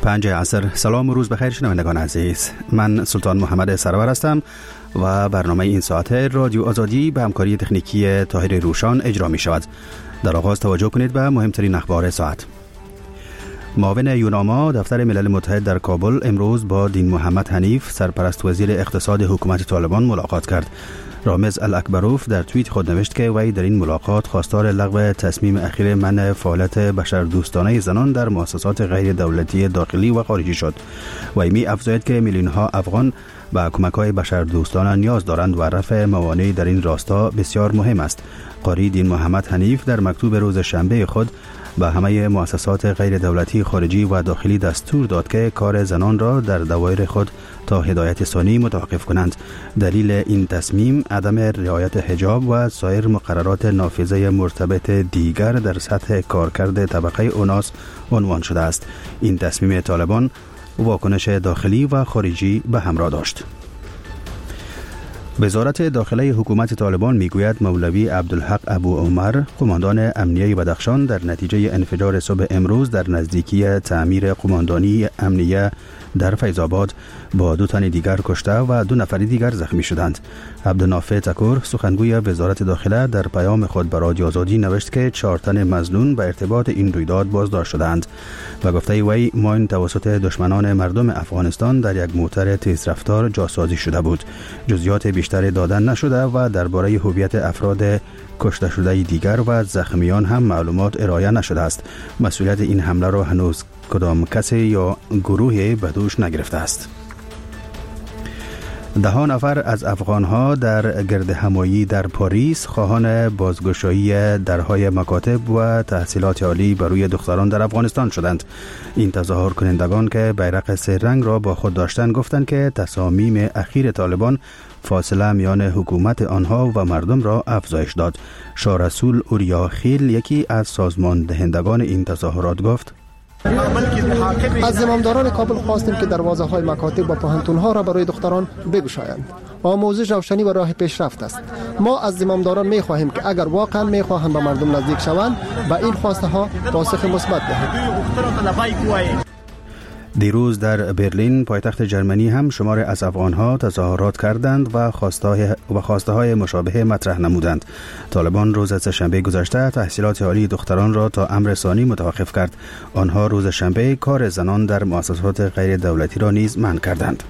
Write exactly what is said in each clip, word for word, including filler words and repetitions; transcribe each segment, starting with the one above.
پنج عصر. سلام و روز بخیر شنوندگان عزیز، من سلطان محمد سرور هستم و برنامه این ساعت رادیو آزادی به همکاری تکنیکی طاهر روشان اجرا می شود. در آغاز توجه کنید به مهمترین اخبار ساعت. معاون یوناما دفتر ملل متحد در کابل امروز با دین محمد حنیف سرپرست وزیر اقتصاد حکومت طالبان ملاقات کرد. رامز الاکبروف در توییت خود نوشت که وی در این ملاقات خواستار لغو تصمیم اخیر منع فعالیت بشردوستانه زنان در مؤسسات غیر دولتی داخلی و خارجی شد. وی می افزاید که میلیون ها افغان به کمک‌های بشردوستانه نیاز دارند و رفع موانع در این راستا بسیار مهم است. قاری دین محمد حنیف در مکتوب روز شنبه خود به همه مؤسسات غیر دولتی خارجی و داخلی دستور داد که کار زنان را در دوایر خود تا هدایت ثانی متوقف کنند. دلیل این تصمیم عدم رعایت حجاب و سایر مقررات نافذه مرتبط دیگر در سطح کارکرد طبقه اوناس عنوان شده است. این تصمیم طالبان واکنش داخلی و خارجی به همراه داشت. وزارت داخلی حکومت طالبان میگوید مولوی عبدالحق ابو عمر قماندان امنیه بدخشان در نتیجه انفجار صبح امروز در نزدیکی تعمیر قماندانی امنیه در فیض‌آباد با دو تن دیگر کشته و دو نفر دیگر زخمی شدند. عبدالنافع تکور سخنگوی وزارت داخله در پیام خود به رادیو آزادی نوشت که چهار تن مظنون به ارتباط این رویداد بازداشت شدند و گفته وی ماین توسط دشمنان مردم افغانستان در یک موتر تیزرفتار جاسازی شده بود. جزئیات بیشتر دادن نشده و درباره هویت افراد کشته شده دیگر و زخمیان هم معلومات ارائه نشده است. مسئولیت این حمله را هنوز کدام کسی یا گروهی به دوش نگرفته است. ده ها نفر از افغانها در گرد همایی در پاریس خواهان بازگشایی درهای مکاتب و تحصیلات عالی بر روی دختران در افغانستان شدند. این تظاهر کنندگان که بیرق سه رنگ را با خود داشتند گفتند که تصامیم اخیر طالبان فاصله میان حکومت آنها و مردم را افزایش داد. شارسول اوریا خیل یکی از سازمان دهندگان این تظاهرات گفت: از زمامداران کابل خواستیم که دروازه های مکاتب و پوهنتون ها را برای دختران بگشایند. آموزش روشنی و راه پیشرفت است. ما از زمامداران می خواهیم که اگر واقعا می خواهند به مردم نزدیک شوند به این خواسته ها پاسخ مثبت دهند. دیروز در برلین پایتخت جرمنی هم شمار از افغانها تظاهرات کردند و خواسته و خواسته های مشابه مطرح نمودند. طالبان روز سه‌شنبه گذشته تحصیلات عالی دختران را تا امر ثانی متوقف کرد. آنها روز شنبه کار زنان در مؤسسات غیر دولتی را نیز منع کردند.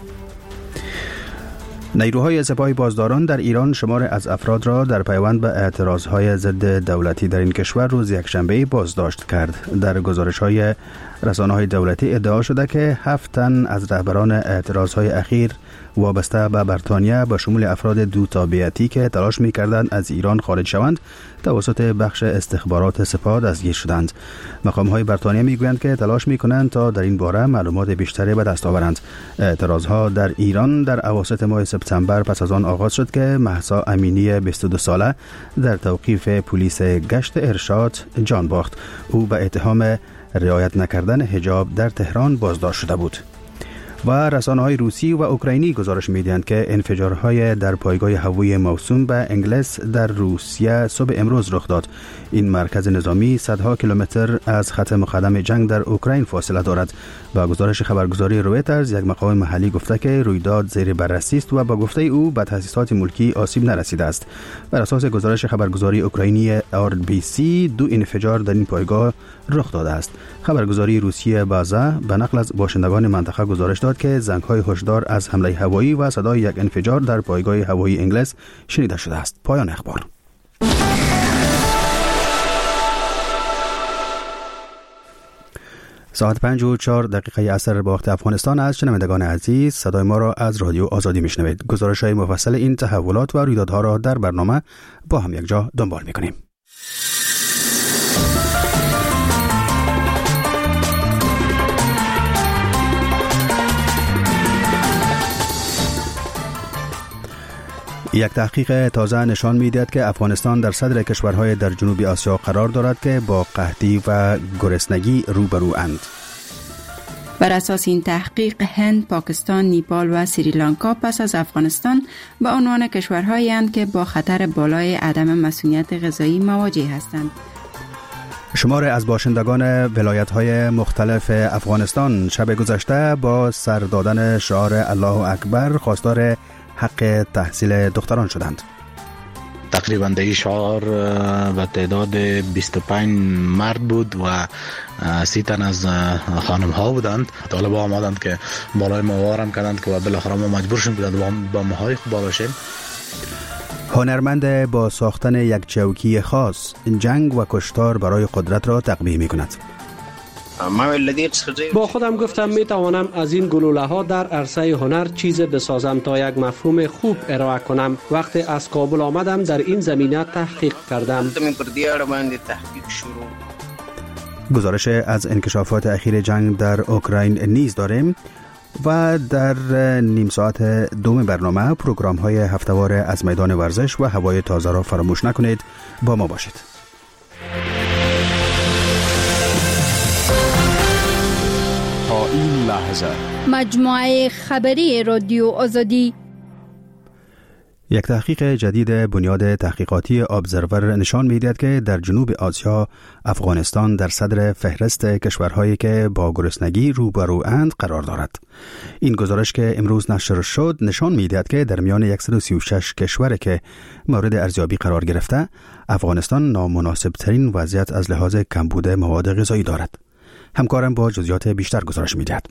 نیروهای سپاه بازداران در ایران شمار از افراد را در پیوند به اعتراضهای ضد دولتی در این کشور روز یکشنبه بازداشت کرد. در گزارش‌های رسانه‌های دولتی ادعا شده که هفت تن از رهبران اعتراضهای اخیر وابسته به بریتانیا به شمول افراد دو تابعیتی که تلاش می‌کردند از ایران خارج شوند توسط بخش استخبارات سپاه دستگیر شدند. مقام‌های بریتانیا می‌گویند که تلاش می‌کنند تا در این باره معلومات بیشتری به دست آورند. اعتراضها در ایران در اواسط ماه سپتامبر پس از آن آغاز شد که مهسا امینی بیست و دو ساله در توقیف پلیس گشت ارشاد جان باخت. او به اتهام رعایت نکردن حجاب در تهران بازداشت شده بود. و رسانه‌های روسی و اوکراینی گزارش می‌دهند که انفجارهای در پایگاه هوایی موسوم به انگلیس در روسیه صبح امروز رخ داد. این مرکز نظامی صدها کیلومتر از خط مقدم جنگ در اوکراین فاصله دارد. با گزارش خبرگزاری رویترز یک مقام محلی گفته که رویداد زیر بررسی است و با گفته او به تأسیسات ملکی آسیب نرسیده است. بر اساس گزارش خبرگزاری اوکراینی آر بی سی دو انفجار در این پایگاه رخ داده است. خبرگزاری روسیه بازا به نقل از باشندگان منطقه گزارش داد که زنگ‌های هشدار از حمله هوایی و صدای یک انفجار در پایگاه هوایی انگلیس شنیده شده است. پایان اخبار. ساعت پنج و چهار دقیقه عصر به وقت افغانستان است. شنوندگان عزیز، صدای ما را از رادیو آزادی میشنوید. گزارش‌های مفصل این تحولات و رویدادها را در برنامه با هم یک جا دنبال می‌کنیم. یک تحقیق تازه نشان می‌دهد که افغانستان در صدر کشورهای در جنوب آسیا قرار دارد که با قحطی و گرسنگی روبرواند. بر اساس این تحقیق هند، پاکستان، نیپال و سریلانکا پس از افغانستان به عنوان کشورهایی اند که با خطر بالای عدم مسئولیت غذایی مواجه هستند. شمار از باشندگان ولایت‌های مختلف افغانستان شب گذشته با سر دادن شعار الله اکبر خواستار حق تحصیل دختران شدند. تقریبا در این شعار به تعداد بیست و پنج مرد بود و سی تن از خانم ها بودند. طالبا آمدند که بالای موارم کردند که بالاخره ما مجبور شدیم که با ماهای خوب باشیم. هنرمند با ساختن یک چوکی خاص جنگ و کشتار برای قدرت را تقبیح می کند. با خودم گفتم می توانم از این گلوله ها در عرصه هنر چیز بسازم تا یک مفهوم خوب ارائه کنم. وقتی از کابل آمدم در این زمینه تحقیق کردم. گزارش از انکشافات اخیر جنگ در اوکراین نیز داریم و در نیم ساعت دوم برنامه پروگرام های هفته‌وار از میدان ورزش و هوای تازه را فراموش نکنید. با ما باشید. تا این لحظه مجموعه خبری رادیو آزادی. یک تحقیق جدید بنیاد تحقیقاتی ابزرور نشان می‌دهد که در جنوب آسیا افغانستان در صدر فهرست کشورهایی که با گرسنگی روبرواند قرار دارد. این گزارش که امروز نشر شد نشان می‌دهد که در میان صد و سی و شش کشوری که مورد ارزیابی قرار گرفته، افغانستان نامناسب‌ترین وضعیت از لحاظ کمبود مواد غذایی دارد. همکارم با جزئیات بیشتر گزارش می‌دهد.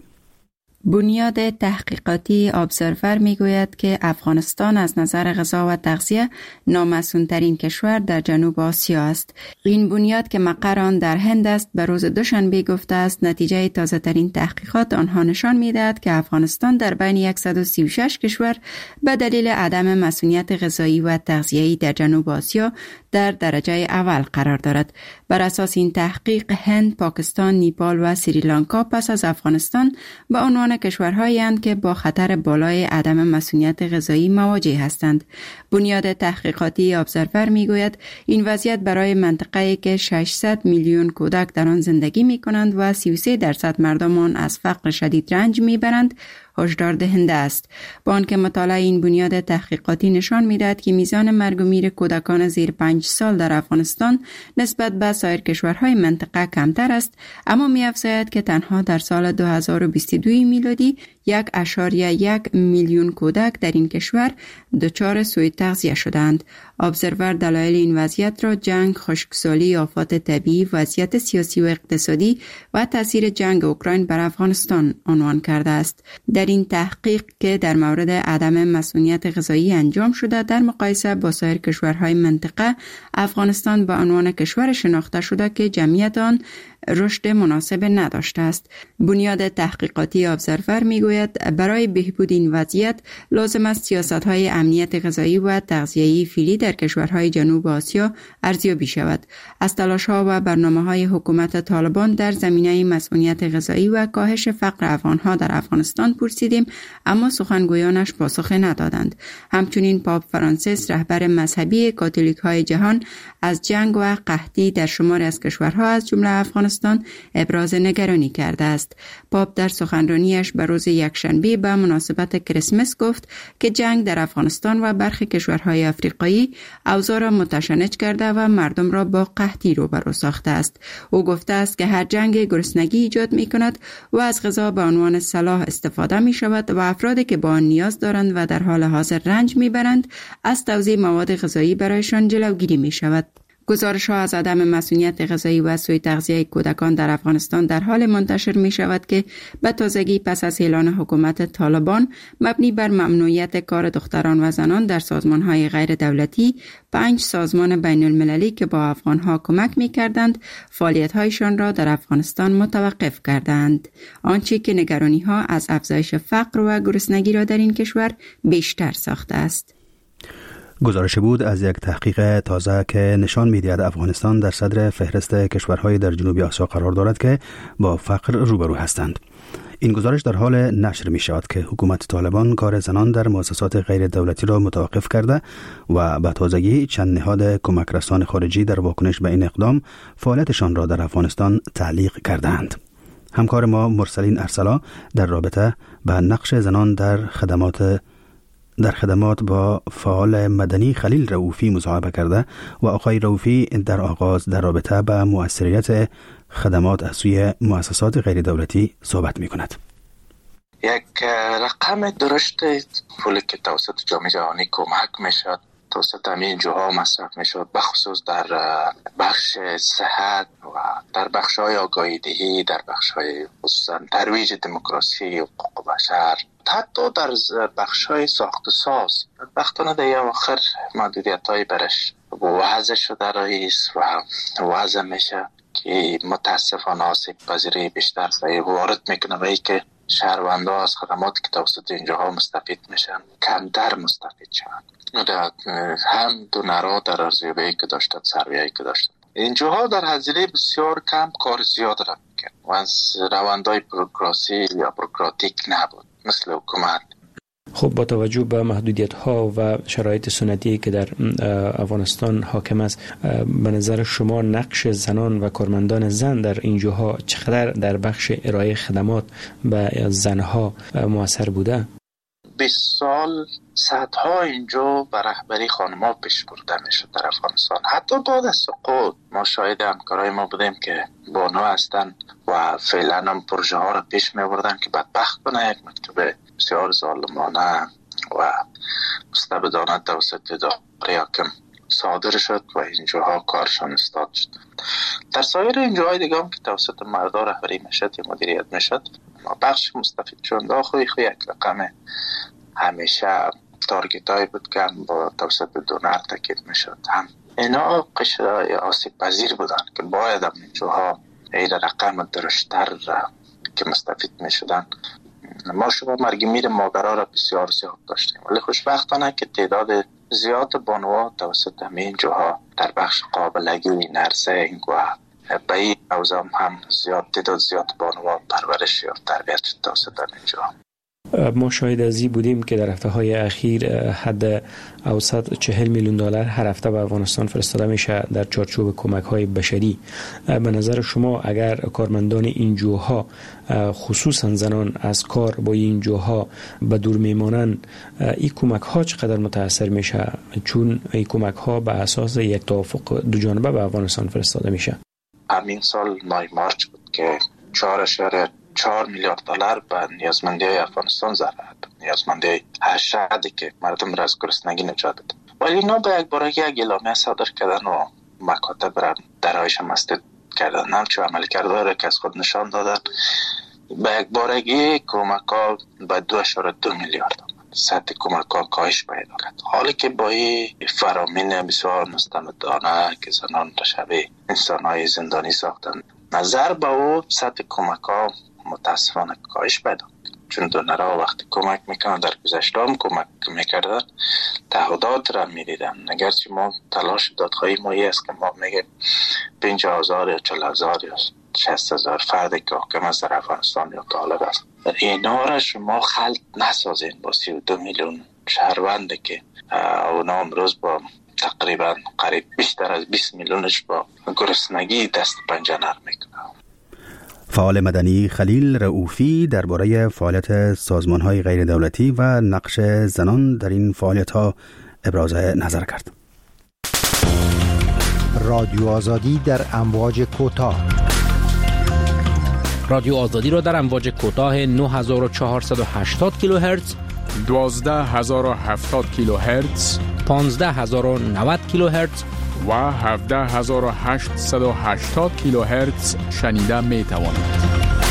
بنیاد تحقیقاتی ابزرور میگوید که افغانستان از نظر غذا و تغذیه نامسئول‌ترین کشور در جنوب آسیا است. این بنیاد که مقر آن در هند است به روز دوشنبه گفته است نتیجه تازه ترین تحقیقات آنها نشان میدهد که افغانستان در بین صد و سی و شش کشور به دلیل عدم مسئولیت غذایی و تغذیه‌ای در جنوب آسیا در درجه اول قرار دارد. بر اساس این تحقیق هند، پاکستان، نیپال و سریلانکا پس از افغانستان به عنوان کشورهایی اند که با خطر بالای عدم مسئولیت غذایی مواجه هستند. بنیاد تحقیقاتی ابزرور میگوید این وضعیت برای منطقه‌ای که ششصد میلیون کودک در آن زندگی می‌کنند و سی و سه درصد مردم آن از فقر شدید رنج می‌برند هشدار دهنده است. با آنکه مطالعه این بنیاد تحقیقاتی نشان می‌دهد که میزان مرگ و میر کودکان زیر پنج سال در افغانستان نسبت به سایر کشورهای منطقه کمتر است، اما می‌افزاید که تنها در سال دو هزار و بیست و دو میلادی یک اشاریه یک میلیون کودک در این کشور دچار سوء تغذیه شدند. ابزرور دلایل این وضعیت را جنگ، خشکسالی، آفات طبیعی، وضعیت سیاسی و اقتصادی و تاثیر جنگ اوکراین بر افغانستان عنوان کرده است. در این تحقیق که در مورد عدم مسئولیت غذایی انجام شده در مقایسه با سایر کشورهای منطقه، افغانستان به عنوان کشور شناخته شده که جمعیت آن رشد مناسب نداشته است. بنیاد تحقیقاتی ابزرور میگوید برای بهبود این وضعیت لازم است سیاست‌های امنیت غذایی و تغذیه‌ای فعلی در کشورهای جنوب آسیا ارزیابی شود. از تلاش‌ها و برنامه‌های حکومت طالبان در زمینه مسئولیت غذایی و کاهش فقر افغان‌ها در افغانستان پرسیدیم، اما سخنگویانش پاسخ ندادند. همچنین پاپ فرانسیس رهبر مذهبی کاتولیک‌های جهان از جنگ و قحطی در شماری از کشورها از جمله افغانستان ابراز نگرانی کرده است. پاپ در سخنرانیش به روز یکشنبه به مناسبت کریسمس گفت که جنگ در افغانستان و برخی کشورهای افریقایی اوضاع را متشنج کرده و مردم را با قحطی روبرو ساخته است. او گفته است که هر جنگ گرسنگی ایجاد می کند و از غذا به عنوان سلاح استفاده می شود و افرادی که با آن نیاز دارند و در حال حاضر رنج می برند از توزیع مواد غذایی برایشان جلوگیری می شود. گزارش ها از عدم مسئولیت غذایی و سوء تغذیه کودکان در افغانستان در حال منتشر می شود که به تازگی پس از اعلان حکومت طالبان مبنی بر ممنوعیت کار دختران و زنان در سازمان های غیر دولتی، پنج سازمان بین المللی که با افغان ها کمک می کردند فعالیت هایشان را در افغانستان متوقف کردند، آنچه که نگرانی ها از افزایش فقر و گرسنگی را در این کشور بیشتر ساخته است. گزارش بود از یک تحقیق تازه که نشان می‌دهد افغانستان در صدر فهرست کشورهای در جنوب آسیا قرار دارد که با فقر روبرو هستند. این گزارش در حال نشر می شود که حکومت طالبان کار زنان در مؤسسات غیر دولتی را متوقف کرده و به تازگی چند نهاد کمک رسان خارجی در واکنش به این اقدام فعالیتشان را در افغانستان تعلیق کردند. همکار ما مرسلین ارسلا در رابطه با نقش زنان در خدمات در خدمات با فعال مدنی خلیل رؤوفی مصاحبه کرده و آقای رؤوفی در آغاز در رابطه با مؤثریت خدمات از سوی مؤسسات غیر دولتی صحبت می کند. یک رقم درشت پولی که توسط جامعه جهانی کمک می شد توسط همین جاها مصرف می شد، بخصوص در بخش صحت و در بخش های آگاهی دهی، در بخش های خصوصا ترویج دموکراسی و حقوق بشر، حتی در بخش های ساخت و ساز. وقتانه در آخر محدودیت های برش وضع شده رئیس و وضع میشه که متاسفانه آسیب پذیری بیشتر وارد میکنه و ای که شهروندان از خدماتی که توسط اینجاها مستفید میشن کمتر مستفید شوند. هم دو نرا در ارزیابی که داشتن، سرویه‌ای که داشتن، اینجاها در هزینه بسیار کم کار زیاد را میکرد و از روندهای بروکراسی یا بروکراتیک نبود مثل حکومت. خب با توجه به محدودیت ها و شرایط سنتی که در افغانستان حاکم است، به نظر شما نقش زنان و کارمندان زن در این جاها چقدر در بخش ارائه خدمات به زنها مؤثر بوده؟ بیست سال صدها اینجا به رهبری خانم‌ها پیش برده میشد در افغانستان. حتی بعد از سقوط ما شاهد همکارای ما بودیم که بانو هستن و فعلا هم پروژه ها را پیش میبردن که بدبختانه یک مکتوب بسیار ظالمانه و مستبدانه توسط اداره حاکم صادر شد و اینجاها کارشان استاد شد. در سایر اینجاهای دیگه هم که توسط مردا رهبری میشد یا مدیریت میشد، بخش مستفید شدنده خوی خوی یک رقم همیشه تارگت های بود که با توسط دونر تاکید میشد. هم اینا قشر آسیب پذیر بودن که باید هم اینجاها این رقم درشتر که مستفید میشدن. ما شما مرگ میر مادرها را بسیار زیاد داشتیم، ولی خوشبختانه که تعداد زیاد بانوها توسط همین جاها در بخش قابلگی نرسنگ و به این اوزام هم زیاد تعداد زیاد بانوها پرورش یا تربیت شد توسط همین جاها. ما شاهد از این بودیم که در هفته های اخیر حد اوسط چهل میلیون دلار هر هفته به افغانستان فرستاده میشه در چارچوب کمک های بشری. به نظر شما اگر کارمندان این جوها خصوصا زنان از کار با این جوها به دور میمانن، این کمک ها چقدر متاثر میشه؟ چون این کمک ها به اساس یک توافق دو جانبه به افغانستان فرستاده میشه. همین سال نای مارچ بود که چهار اشاره چهار میلیارد دلار به نیازمندی های افغانستان ضرورت، نیازمندی هشت که مردم را از گرسنگی نجات بده. ولی اینا به یک بارگی یک اعلامیه صادر کردن و مکاتب را درایش مستد کردن، همچو عمل کرده را که از خود نشان دادن. به یک بارگی کمک ها به دو اشاره دو میلیارد سطح کمک ها کاهش پیدا کرد، حالی که با این فرامین بسیار مستندانه که زنان را شبیه انسان های زندانی ساختن، نظر به او سطح کمک ها متاسفانه کاهش پیدا کرد. چون دونرها وقتی کمک میکنن در گذشته هم کمک میکردن تعهدات را میدیدن، اگرچه ما تلاش دادخواهی مایی است که ما میگه پنجاه هزار یا چل هزار یا شصت هزار فردی که حاکم از در افغانستان یا طالب است، اینا را شما خلط نسازین با سی و دو میلیون شهرونده که اونا امروز با تقریبا قریب بیشتر از بیست میلیونش با گرسنگی دست پنجه نرم میکنه. فعال مدنی خلیل رؤوفی درباره فعالیت سازمان‌های غیر دولتی و نقش زنان در این فعالیت‌ها ابراز نظر کرد. رادیو آزادی در امواج کوتاه. رادیو آزادی را در امواج کوتاه نه هزار و چهارصد و هشتاد کیلوهرتز، دوازده هزار و هفتاد کیلوهرتز، پانزده هزار و نود کیلوهرتز و هفده هزار و هشتصد و هشتاد کیلوهرتز شنیده می توانید.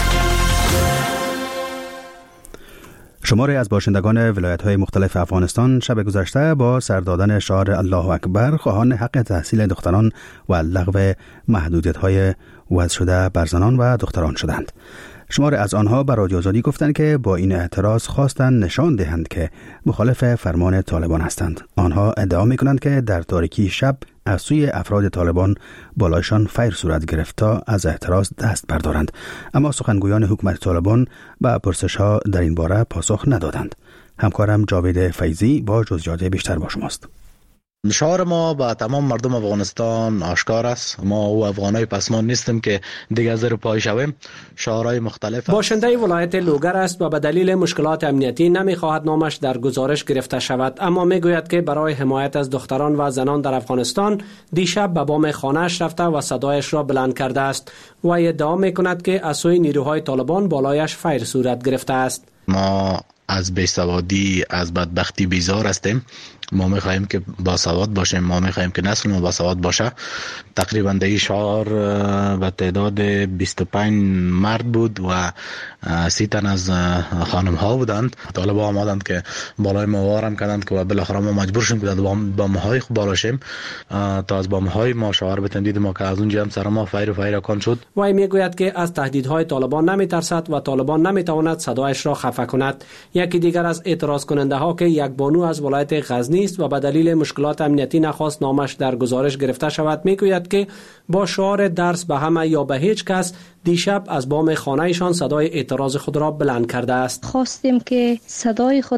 شماری از باشندگان ولایت‌های مختلف افغانستان شب گذشته با سر دادن شعار الله اکبر خواهان حق تحصیل دختران و لغو محدودیت‌های وضع شده بر زنان و دختران شدند. شماری از آنها بر رادیو آزادی گفتند که با این اعتراض خواستند نشان دهند که مخالف فرمان طالبان هستند. آنها ادعا می‌کنند که در تاریکی شب از سوی افراد طالبان بالایشان فیر صورت گرفت تا از اعتراض دست بردارند، اما سخنگویان حکومت طالبان به پرسش‌ها در این باره پاسخ ندادند. همکارم جاوید فیضی با جزئیات بیشتر با شماست. شعار ما با تمام مردم افغانستان آشکار است. ما او افغانای پسمان نیستیم که دیگه زیر پای شویم. شعارهای مختلف. باشنده ولایت لوگر است و به دلیل مشکلات امنیتی نمیخواهد نامش در گزارش گرفته شود، اما میگوید که برای حمایت از دختران و زنان در افغانستان دیشب به بام خانه‌اش رفته و صدایش را بلند کرده است و ادعا میکند که از سوی نیروهای طالبان بالایش فیر صورت گرفته است. ما از بیسوادی، از بدبختی بیزار هستیم. ما میخواهیم که باسواد باشیم، ما میخواهیم که نسل ما باسواد باشه. تقریبا در این شعار به تعداد بیست و پنج مرد بود و سی تن از خانم ها بودند. طالبا آمدند که بالای ما وارم کردند که بالاخره ما مجبور شدیم که در بام های خوب بالا شیم تا از بام های ما شعار بتیم. دید ما که از اونجا هم سر ما فیر و فیر کن شد. وی میگوید که از تهدیدهای طالبان نمیترسد و طالبان نمیتواند صدایش را خفه کند. یکی دیگر از اعتراض کننده ها که یک بانو از ولایت غزنی است و به دلیل مشکلات امنیتی نخواست نامش در گزارش گرفته شود میگوید که با شعار درس به همه یا به هیچ کس دیشب از بام خانه‌شان صدای اعتراض خود را بلند کرده است. خواستیم که صدای خود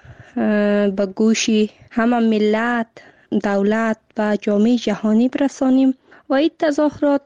به گوش همه ملت، دولت و جامعه جهانی برسانیم و این تظاهرات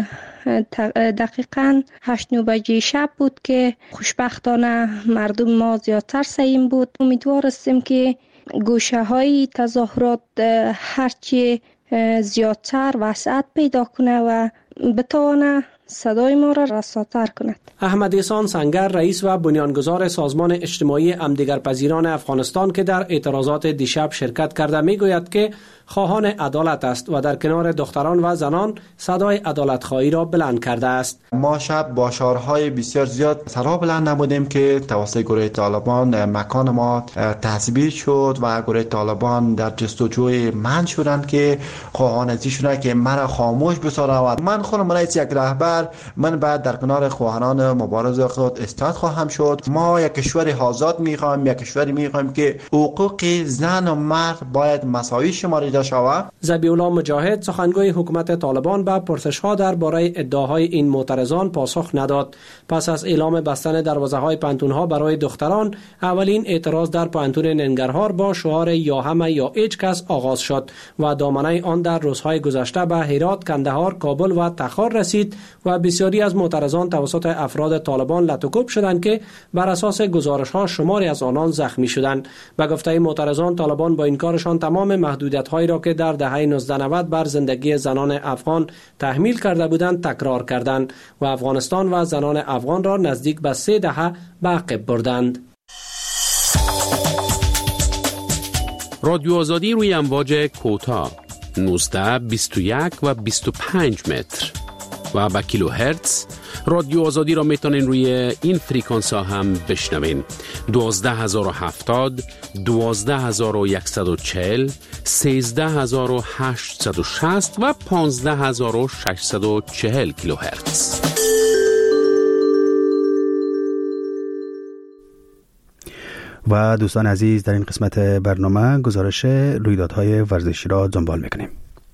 دقیقاً هشت نو بجه شب بود که خوشبختانه مردم ما زیادتر سعیم بود. امیدوار هستیم که گوشه های تظاهرات هرچی زیادتر وسعت پیدا کنه و بتوانه صدای ما را رساتر کند. احمد احسان سنگر، رئیس و بنیانگذار سازمان اجتماعی همدیگرپذیران افغانستان که در اعتراضات دیشب شرکت کرده میگوید که خواهان عدالت است و در کنار دختران و زنان صدای عدالت خواهی را بلند کرده است. ما شب با شعارهای بسیار زیاد سرا بلند نمودیم که توسط گروه طالبان مکان ما تثبیت شد و گروه طالبان در جستجوی من شدند که خواهان ازیشونه که مرا خاموش بسازند. من خودم رئیس یک رهبر، من بعد در کنار خواهان مبارز خود استاد خواهم شد. ما یک کشور آزاد میخوایم، یک کشوری میخوایم که حقوق زن و مرد باید مساوی شماری ذبیح الله مجاهد، سخنگوی حکومت طالبان، به پرسش‌ها درباره ادعاهای این معترضان پاسخ نداد. پس از اعلام بستن دروازه‌های پانتون‌ها برای دختران، اولین اعتراض در پانتون ننگرهار با شعار یا همه یا هیچ کس آغاز شد و دامنه آن در روزهای گذشته به هرات، کندهار، کابل و تخار رسید و بسیاری از معترضان توسط افراد طالبان لطوکوب شدند که بر اساس گزارش‌ها شماری از آنان زخمی شدند. به گفته معترضان، طالبان با این کارشان تمام محدودیت‌های را که در دهه نوزده نود بر زندگی زنان افغان تحمیل کرده بودند تکرار کردند و افغانستان و زنان افغان را نزدیک به سه دهه به عقب بردند. رادیو آزادی روی امواج کوتاه نوزده، بیست و یک و بیست و پنج متر و با کیلو هرتز. رادیو آزادی را میتونین روی این فریکانس ها هم بشنوین: دوازده هزار و هفتاد، دوازده هزار و صد و چهل، سیزده هزار و هشتصد و شصت و پانزده هزار و ششصد و چهل کیلو هرتز. و دوستان عزیز، در این قسمت برنامه گزارش رویدادهای ورزشی را دنبال میکنیم.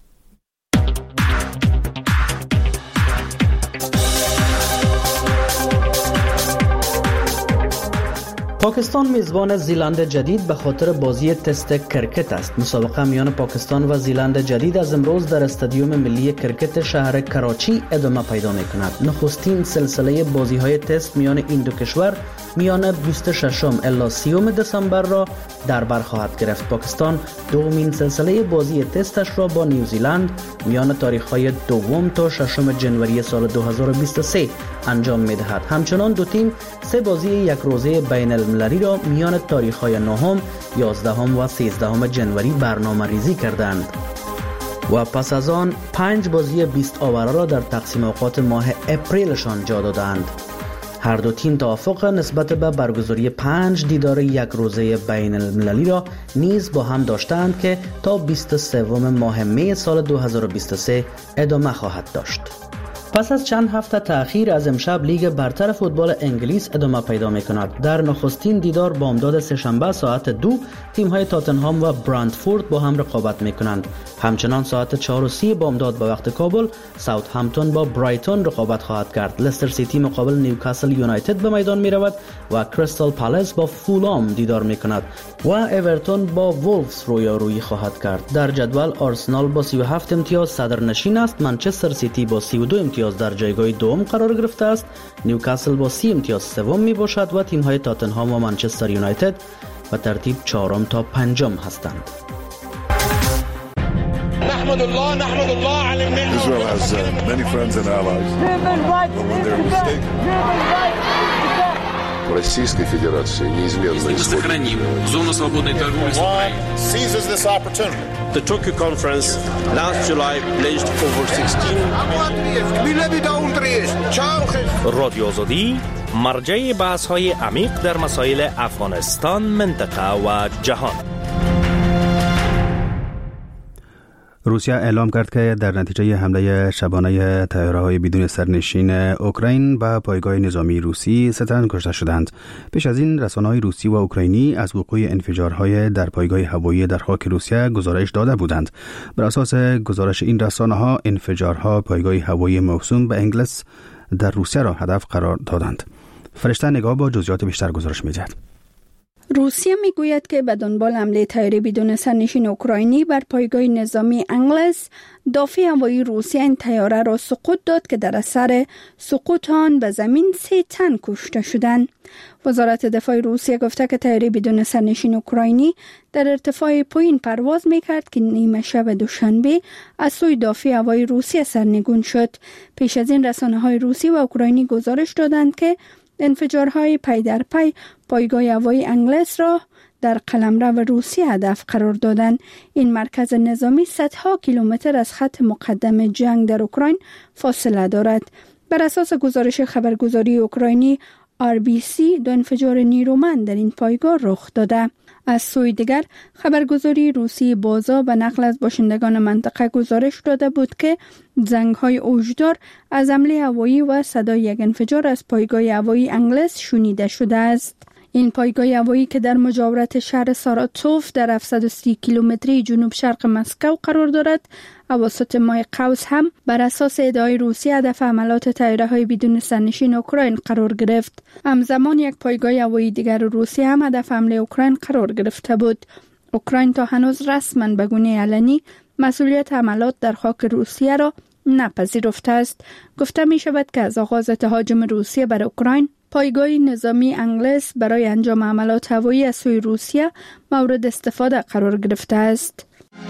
پاکستان میزبان زیلند جدید به خاطر بازی تست کرکت است. مسابقه میان پاکستان و زیلند جدید از امروز در استادیوم ملی کرکت شهر کراچی ادامه پیدا میکند. نخستین سلسله بازی های تست میان این دو کشور میان بیست و ششم الی سیوم دسامبر را در بر خواهد گرفت. پاکستان دومین سلسله بازی تستش را با نیوزیلند میان تاریخ‌های دوم تا ششم جنوری سال دو هزار و بیست و سه انجام می‌دهد. همچنان دو تیم سه بازی یک روزه بین المللی را میان تاریخ‌های نهم، یازدهم و سیزدهم جنوری برنامه‌ریزی کردند و پس از آن پنج بازی بیست آوره را در تقسیم اوقات ماه اپریلشان جا دادند. هر دو تیم توافق نسبت به برگزاری پنج دیدار یک روزه بین المللی را نیز با هم داشتند که تا بیست و سوم ماه می سال دو هزار و بیست و سه ادامه خواهد داشت. پس از چند هفته تأخیر از امشب لیگ برتر فوتبال انگلیس ادامه پیدا می کند. در نخستین دیدار بامداد سه‌شنبه ساعت دو تیم های تاتنهام و برندفورد با هم رقابت می کنند. همچنان ساعت چهار و سی بامداد به وقت کابل ساوثهمپتون با برایتون رقابت خواهد کرد. لستر سیتی مقابل نیوکاسل یونایتد به میدان می رود و کریستال پالاس با فولام دیدار می کند و اورتون با وولفز رویارویی خواهد کرد. در جدول آرسنال با سی و هفت امتیاز صدرنشین است. منچستر سیتی با سی و دو امتیاز در جایگاه دوم قرار گرفته است. نیوکاسل با سی امتیاز سوم می باشد و تیم های تاتنهام و منچستر یونایتد به ترتیب چهارم تا پنجم هستند. نحمد الله نحمد الله على النعمة. Israel has uh, many friends and allies. But when they're mistaken. Российской Федерации неизменно сохраним зону свободной торговли с Украиной. Seizes this opportunity. The Tokyo conference last July pledged over sixteen. رادیو آزادی مرجع بحث‌های عمیق در مسائل افغانستان، منطقه و جهان. روسیه اعلام کرد که در نتیجه حمله شبانه طیاره‌های بدون سرنشین اوکراین به پایگاه نظامی روسی سه تن کشته شدند. پیش از این رسانه‌های روسی و اوکراینی از وقوع انفجارهای در پایگاه هوایی در خاک روسیه گزارش داده بودند. بر اساس گزارش این رسانه‌ها انفجارها پایگاه هوایی موسوم به انگلیس در روسیه را هدف قرار دادند. فرشته نگاه با جزئیات بیشتر گزارش می‌دهد. روسیه میگوید که به دنبال حمله طیاره بدون سرنشین اوکراینی بر پایگاه نظامی انگلیس، دافع هوایی روسیه این طیاره را سقوط داد که در اثر سقوط آن به زمین سه تن کشته شدند. وزارت دفاع روسیه گفته که طیاره بدون سرنشین اوکراینی در ارتفاع پایین پرواز میکرد که نیمه شب دوشنبه از سوی دافع هوایی روسیه سرنگون شد. پیش از این رسانه‌های روسی و اوکراینی گزارش دادند که انفجارهای پی در پی پایگاه هوایی انگلیس را در قلمرو روسیه هدف قرار دادند. این مرکز نظامی صدها کیلومتر از خط مقدم جنگ در اوکراین فاصله دارد. بر اساس گزارش خبرگزاری اوکراینی آر بی سی، دو انفجار نیرومند در این پایگاه رخ داده. از سوی دیگر خبرگزاری روسی بازا به نقل از باشندگان منطقه گزارش داده بود که زنگ‌های اوجدار از حمله هوایی و صدای یک انفجار از پایگاه هوایی انگلیس شنیده شده است. این پایگاه هوایی که در مجاورت شهر ساراتوف در هفتصد و سی کیلومتری جنوب شرق مسکو قرار دارد، اواسط ماه قوس هم بر اساس ادعای روسیه هدف حملات طیاره‌های بدون سرنشین اوکراین قرار گرفت. همزمان یک پایگاه هوایی دیگر روسیه هم هدف حمله اوکراین قرار گرفته بود. اوکراین تا هنوز رسما به گونه علنی مسئولیت حملات در خاک روسیه را نپذیرفته است. گفته می شود که از آغاز تهاجم روسیه بر اوکراین، پایگاه نظامی انگلیس برای انجام حملات هوایی از سوی روسیه مورد استفاده قرار گرفته است.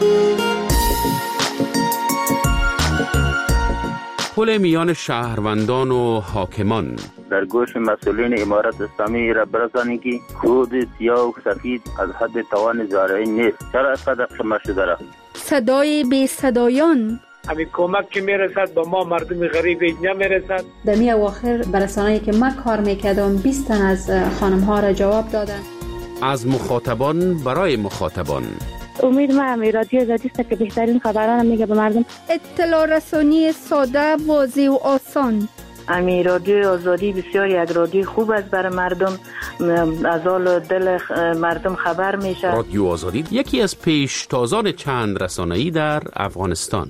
پل میان شهروندان و حاکمان در گوش مسئولین امارت اسلامی را برسانید که خود سیاه و سفید از حد توان زارعی نیست. چرا اینقدر شما شده را؟ صدای بی صدایان، همین کمک که میرسد با ما مردم غریب نمیرسد. در می اواخر برسانه‌ای که من کار میکردم بیست تن از خانم ها را جواب دادن. از مخاطبان برای مخاطبان. امید ما هم رادیو آزادی است که بهترین خبران میگه به مردم. اطلاع رسانی ساده، واضح و آسان. امی رادیو آزادی بسیار یک رادیو خوب است برای مردم، از حال دل مردم خبر میشه. رادیو آزادی یکی از پیشتازان چند رسانه‌ای در افغانستان.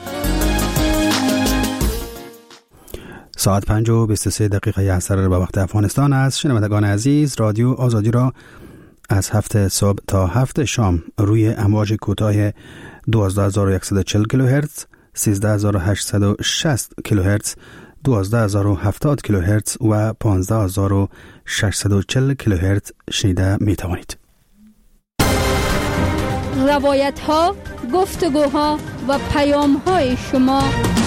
ساعت پنج و بیست و سه دقیقه اثر به وقت افغانستان است. شنوندگان عزیز، رادیو آزادی را از هفت صبح تا هفت شام روی امواج کوتاه دوازده هزار و صد و چهل کیلوهرتز، سیزده هزار و هشتصد و شصت کیلوهرتز، دوازده هزار و هفتاد کیلوهرتز و پانزده هزار و ششصد و چهل کیلوهرتز شنیده می توانید. روایت ها، گفتگوها و پیام های شما.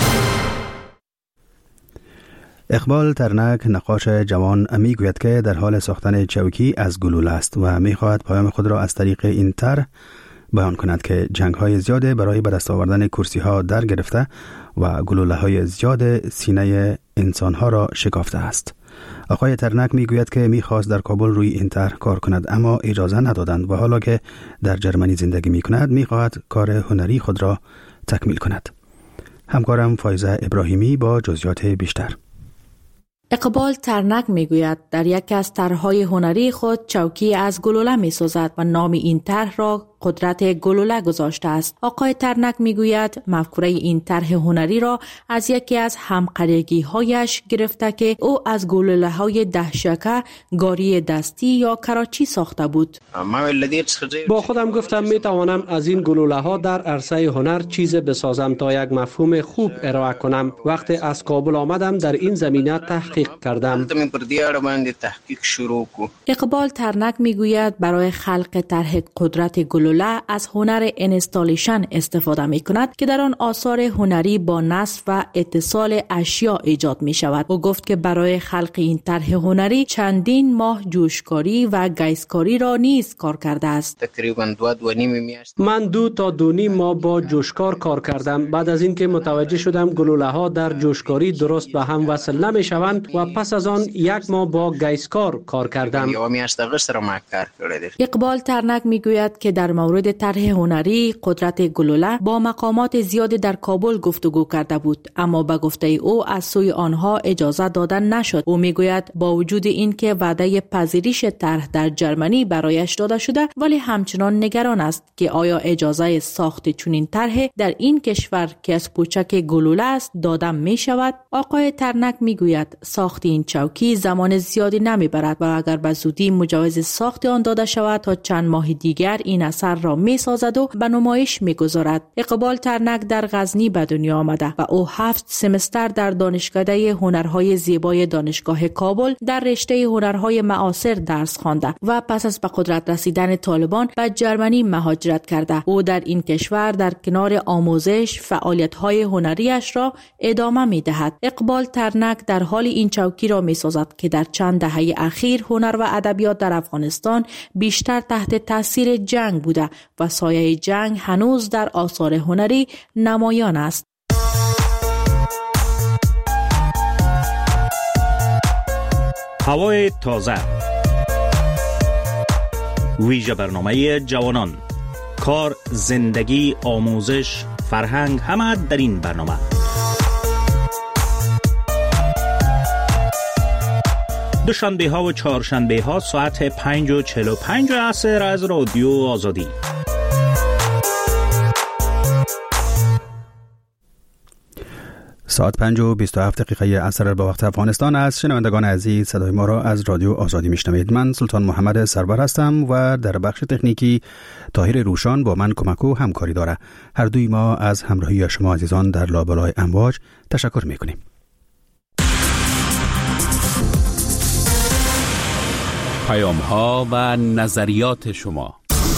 اقبال ترنک، نقاش جوان، میگوید که در حال ساختن چوکی از گلوله است و میخواهد پیام خود را از طریق این طرح بیان کند که جنگ های زیاد برای به دست آوردن کرسی ها در گرفته و گلوله های زیاد سینه انسان ها را شکافته است. آقای ترنک میگوید که میخواست در کابل روی این طرح کار کند اما اجازه ندادند و حالا که در جرمنی زندگی میکند میخواهد کار هنری خود را تکمیل کند. همکارم فایزه ابراهیمی با جزئیات بیشتر. اقبال ترنک میگوید در یکی از طرح‌های هنری خود چوکی از گلوله میسازد و نام این طرح را قدرت گلوله گذاشته است. آقای ترنک میگوید مفکوره این طرح هنری را از یکی از همقریگی‌هایش گرفته که او از گلوله‌های دهشکه، گاری دستی یا کراچی ساخته بود. با خودم گفتم میتوانم از این گلوله‌ها در عرصه هنر چیز بسازم تا یک مفهوم خوب ارائه کنم. وقتی از کابل آمدم در این زمینه تحقیق کردم. اقبال ترنک میگوید برای خلق طرح قدرت گلوله از هنر انستالیشن استفاده می کند که در آن آثار هنری با نصب و اتصال اشیا ایجاد می شود. او گفت که برای خلق این طرح هنری چندین ماه جوشکاری و گیسکاری را نیز کار کرده است. تقریبا دو دو نیم من دو تا دو نیم ماه با جوشکار کار کردم. بعد از اینکه متوجه شدم گلوله ها در جوشکاری درست به هم وصل نمی شوند و پس از آن یک ماه با گیسکار کار کردم. اقبال ترنک می گوید که در مورد طرح هنری قدرت گلوله با مقامات زیادی در کابل گفتگو کرده بود، اما به گفته او از سوی آنها اجازه دادن نشد. او میگوید با وجود اینکه وعده پذیرش طرح در جرمنی برایش داده شده، ولی همچنان نگران است که آیا اجازه ساخت چنین طرح در این کشور که از پوچک گلوله است داده می شود. آقای ترنک میگوید ساخت این چوکی زمان زیادی نمیبرد و اگر به زودی مجوز ساخت آن داده شود تا چند ماه دیگر این اثر را می سازد و به نمایش می گذارد. اقبال ترنک در غزنی به دنیا آمده و او هفت سمستر در دانشکده هنرهای زیبای دانشگاه کابل در رشته هنرهای معاصر درس خوانده و پس از به قدرت رسیدن طالبان به جرمنی مهاجرت کرده. او در این کشور در کنار آموزش فعالیت‌های هنریش را ادامه می دهد. اقبال ترنک در حال این چوکی را می سازد که در چند دهه اخیر هنر و ادبیات در افغانستان بیشتر تحت تاثیر جنگ بوده و سایه جنگ هنوز در آثار هنری نمایان است. هوای تازه، ویژه برنامه جوانان، کار، زندگی، آموزش، فرهنگ، همه در این برنامه. دوشنبه ها و چهارشنبه ها ساعت پنج و چهل و پنج عصر از رادیو آزادی. ساعت پنج و بیست و هفت دقیقه عصر به وقت افغانستان است. شنوندگان عزیز، صدای ما را از رادیو آزادی میشنوید. من سلطان محمد سرور هستم و در بخش تکنیکی طاهر روشان با من کمک و همکاری داره. هر دوی ما از همراهی شما عزیزان در لابلای امواج تشکر میکنیم. پیام ها و نظریات شما.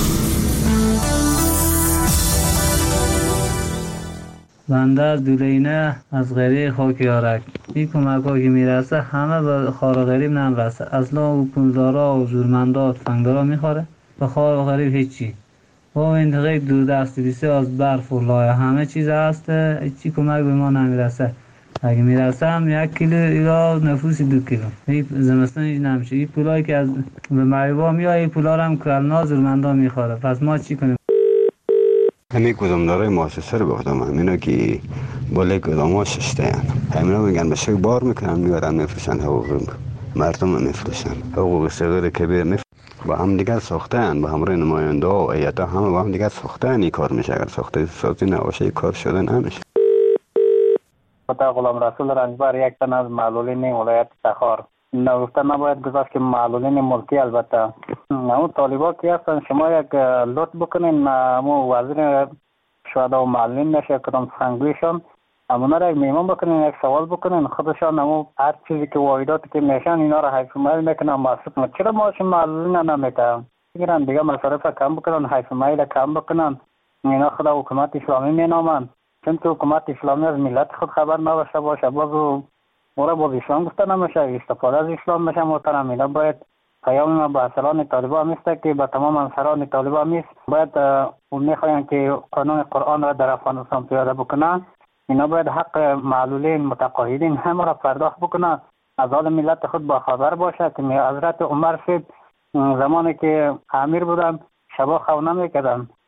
بنده از دولینه از غریب خاکیارک. این کمک ها که میرسه همه به خار غریب نمیرسه. اصلا او پولدارا و زورمندا و تفنگدارا میخوره، به خار غریب هیچی. و منطقه دور دست بسیار از برف و لایه همه چیز هست، هیچی کمک به ما نمیرسه. اگه میرسه هم یک کیلو یا نفوسی دو کیلو. این زمستان هیچ نمیشه. این پولایی که از به مریبا میاد، این پولا رو هم کلنا زورمندا میخوره. پس ما چی کنیم؟ همین کدامدارای مؤسسه رو گفتم، همینا که بالای کدام ها ششته هن، همینا میگن بشه بار میکنن میبرن میفروشن، حقوق مردم میفروشن، حقوق صغیر کبیر میفروشن، با هم دیگر ساخته هن، با همراه نماینده و ایتا همه با هم دیگر ساخته هن. این کار میشه، اگر ساخته سازی نباشه این کار شده نمیشه. خدا غلام رسول رنجبر، یک تن از معلولین ولایت تخار. نگفته نباید گذاشت که معلولین ملکی، البته اون طالبا که هستن، شما یک لطف بکنین امو وزیر شهدا و معلولین نشه کدام سخنگویشان امونا را یک میمون بکنین، یک سوال بکنین خودشان امو هر چیزی که واحداتی که میشن اینا را حیف مایل میکنن مصرف. چرا ماشین معلولین نمیتن بگیرن دیگه مصارف کم بکنن، حیف مایل کم بکنن. اینا خدا حکومت اسلامی مینامن، چون تو حکومت اسلامی از ملت خود خبر نباشه باشه، بازو مورا باز اسلام گفته نمیشه، استفاده از اسلام میشه. محترم اینا باید پیام ما به اصلان طالبان میسته که به تمام انصاران طالبان میست، باید میخواین که قانون قرآن را در افغانستان پیاده بکنن. اینا باید حق معلولین متقاعدین همه را پرداخت بکنن، از حال ملت خود با خبر باشه که حضرت عمر صاحب زمانی که امیر بودن شبا خو نمیکردن،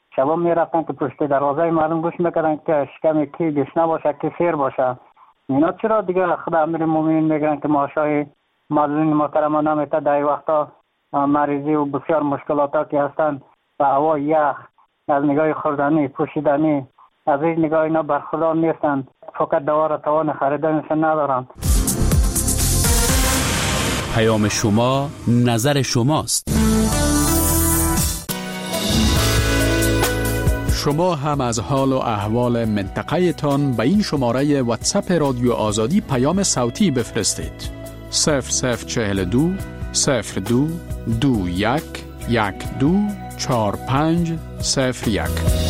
شبا میرفتن که پشت دروازه مردم گوش میکردن که شکم کی گشنه باشه کی سیر باشه. اینا چرا دیگه خدا امیرالمومنین میگن که ماشای معلولین محترم نمیته در وقتا مریضی و بسیار مشکلاتا که هستن و هوا یخ از نگاه خوردنی پوشیدنی از این نگاه اینا برخوردار نیستن، فقط دوار توان خریدنشون ندارن. پیام شما نظر شماست. شما هم از حال و احوال منطقه تان به این شماره واتساپ رادیو آزادی پیام صوتی بفرستید. صفر صفر چهل دو صفر دو دو یک یک دو چار پنج صفر یک.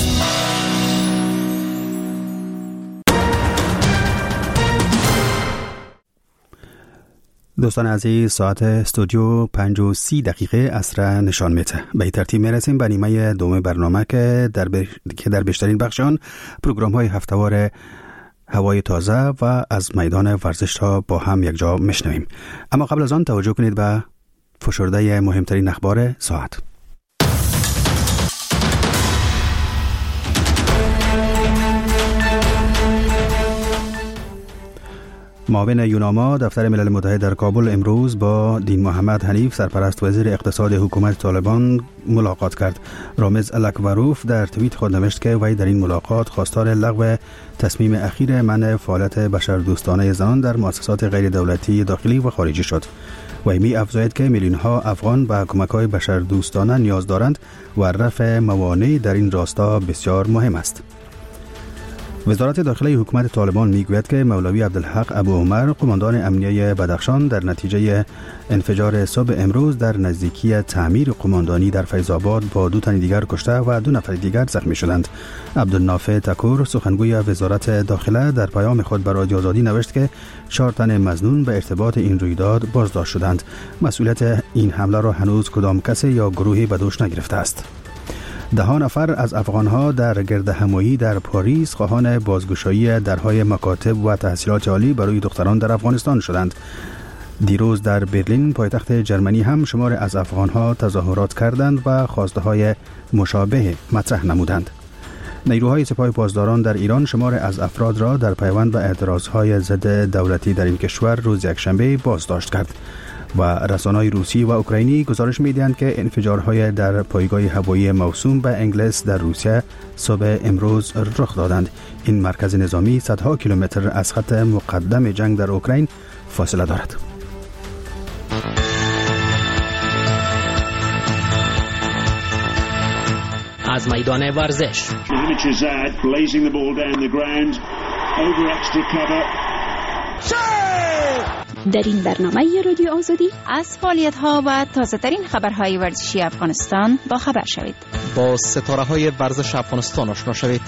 دوستان عزیز، ساعت استودیو پنج و سی دقیقه عصر نشان میده. به این ترتیب میرسیم به نیمه دوم برنامه که در, ب... که در بیشترین بخشان پروگرام های هفتهوار هوای تازه و از میدان ورزش را با هم یک جا میشنویم. اما قبل از آن توجه کنید به فشرده مهمترین اخبار ساعت. معاون یوناما دفتر ملل متحد در کابل امروز با دین محمد حنیف سرپرست وزیر اقتصاد حکومت طالبان ملاقات کرد. رامز الکبروف در توییت خود نوشت که وی در این ملاقات خواستار لغو تصمیم اخیر منع فعالیت بشردوستانه زنان در مؤسسات غیر دولتی داخلی و خارجی شد. وی می افزاید که میلیون ها افغان به کمک‌های بشردوستانه نیاز دارند و رفع موانع در این راستا بسیار مهم است. وزارت داخلی حکومت طالبان میگوید که مولوی عبدالحق ابو عمر قماندان امنیه بدخشان در نتیجه انفجار صبح امروز در نزدیکی تعمیر قماندانی در فیض آباد با دو تن دیگر کشته و دو نفر دیگر زخمی شدند. عبدالنافع تکور سخنگوی وزارت داخله در پیام خود بر رادیو آزادی نوشت که چهار تن مظنون به ارتباط این رویداد بازداشت شدند. مسئولیت این حمله را هنوز کدام کسی یا گروهی به دوش نگرفته است. ده ها نفر از افغانها در گرد همایی در پاریس خواهان بازگشایی درهای مکاتب و تحصیلات عالی برای دختران در افغانستان شدند. دیروز در برلین پایتخت جرمنی هم شمار از افغانها تظاهرات کردند و خواسته های مشابه مطرح نمودند. نیروهای سپاه پاسداران در ایران شمار از افراد را در پیوند به اعتراضهای ضد دولتی در این کشور روز یکشنبه بازداشت کرد. و رسانه‌های روسی و اوکراینی گزارش می‌دهند که انفجارهای در پایگاه هوایی موسوم به انگلیس در روسیه صبح امروز رخ دادند. این مرکز نظامی صدها کیلومتر از خط مقدم جنگ در اوکراین فاصله دارد. از میدان ورزش در این برنامه رادیو آزادی از فعالیت‌ها و تازه‌ترین خبرهای ورزشی افغانستان با خبر شوید. با ستاره‌های ورزش افغانستان آشنا شوید.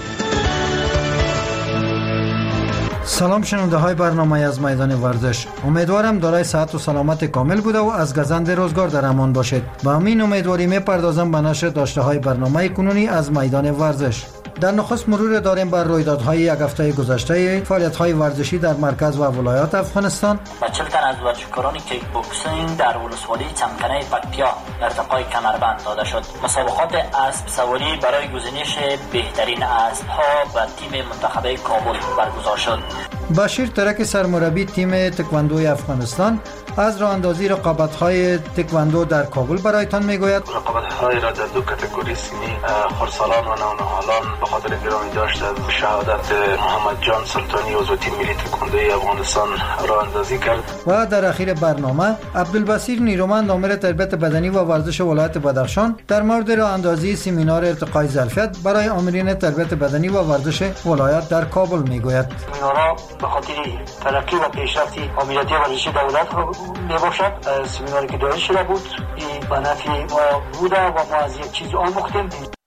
سلام شنونده های برنامه از میدان ورزش. امیدوارم دارای صحت و سلامت کامل بوده و از گزند روزگار در امان باشید. با همین امیدواری میپردازم به نشر داشته های برنامه کنونی از میدان ورزش. در نخست مرور داریم بر رویدادهای یک هفته گذشته فعالیت‌های ورزشی در مرکز و ولایات افغانستان. چهل تن از ورزشکاران کیک بوکسینگ در ولسوالی چمکنه پکتیا ارتقای کمربند داده شد. مسابقات اسب سواری برای گزینش بهترین اسب‌ها و تیم منتخب کابل برگزار شد. بشیر ترک سرمربی تیم تکواندوی افغانستان از راه اندازی رقابت‌های تکواندو در کابل برایتان میگوید. رقابت‌های را در دو کاتگوری سنی خردسالان و نونهالان به خاطر گرامی داشت از شهادت محمد جان سلطانی عضو تیم ملی تکواندوی افغانستان راه اندازی کرد. و در اخیر برنامه عبدالبصیر نیرومند آمر تربیت بدنی و ورزش ولایت بدخشان در مورد راه اندازی سمینار ارتقای ظرفیت برای آمرین تربیت بدنی و ورزش ولایت در کابل میگوید. سمینارها به خاطر ترقی و پیشرفت آمریتی ورزشی دولت میباشد. سمیناری که دایر شده بود این به نفع ما بوده و ما از یک چیز آموختیم.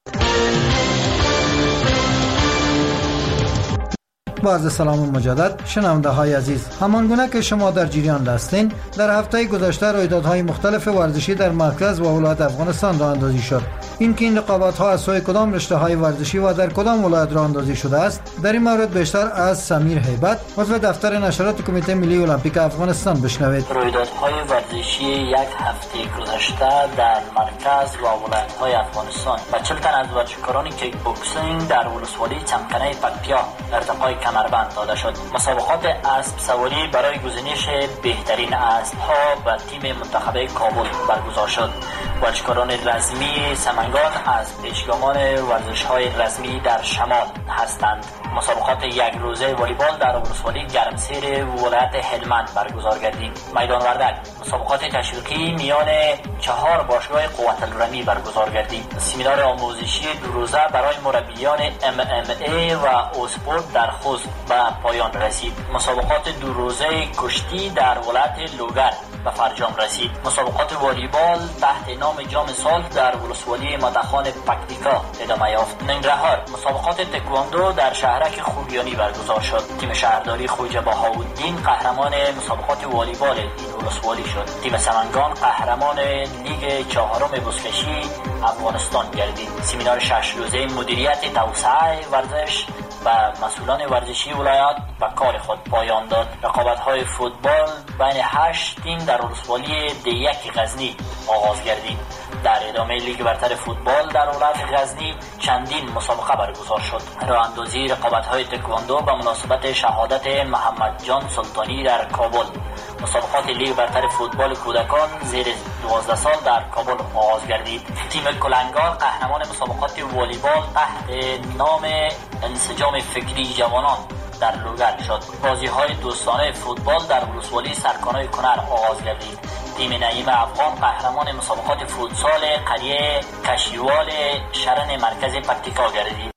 با عرض سلام مجدد شنونده های عزیز، همانگونه که شما در جریان هستین، در هفته گذشته رویدادهای مختلف ورزشی در مرکز و ولایت افغانستان راه اندازی شد. اینکه این رقابت ها از سوی کدام رشته های ورزشی و در کدام ولایت راه اندازی شده است، در این مورد بیشتر از سمیر هیبت، عضو دفتر نشرات کمیته ملی المپیک افغانستان بشنوید. رویدادهای ورزشی یک هفته گذشته در مرکز و ولایت‌های افغانستان و چهل تن از ورزشکاران کیک بوکسینگ در ولسوالی چمکنه پکتیا ارتقای کمربند داده شد. مسابقات اسب سواری برای گزینش بهترین اسب‌ها و تیم منتخب کابل برگزار شد. ورزشکاران رسمی سمنگان از پیشگامان ورزش‌های رسمی در شمال هستند. مسابقات یک روزه والیبال در ولسوالی گرمسیر ولایت هلمند برگزار گردید. میدان وردک مسابقات تشویقی میان چهار باشگاه قوت الرمی برگزار گردید. سمینار آموزشی دو روزه برای مربیان ام ام ای و اسپورت در خوست به پایان رسید. مسابقات دو روزه کشتی در ولایت لوگر به فرجام رسید. مسابقات والیبال تحت نام جام سال در ولسوالی مدخان پکتیکا ادامه یافت. ننگرهار مسابقات تکواندو در شهرک خوگیانی برگزار شد. تیم شهرداری خوجه بهاءالدین قهرمان مسابقات والیبال این ولسوالی شد. تیم سمنگان قهرمان لیگ چهارم بزکشی افغانستان گردید. سمینار شش روزه مدیریت توسعه ورزش و مسئولان ورزشی ولایت به کار خود پایان داد. رقابت‌های فوتبال بین هشت تیم در ولسوالی دی یک غزنی آغاز گردید. در ادامه لیگ برتر فوتبال در ولایت غزنی چندین مسابقه برگزار شد. راه اندازی رقابت‌های تکواندو به مناسبت شهادت محمد جان سلطانی در کابل. مسابقات لیگ برتر فوتبال کودکان زیر دوازده سال در کابل آغاز گردید. تیم کلنگان قهرمان مسابقات والیبال تحت نام انسجام فکری جوانان در لوگر شد. بازی‌های دوستانه فوتبال در ولسوالی سرکانای کنر آغاز گردید. تیم نعیم افغان قهرمان مسابقات فوتسال قریه کشیوال شرن مرکز پکتیکا گردید.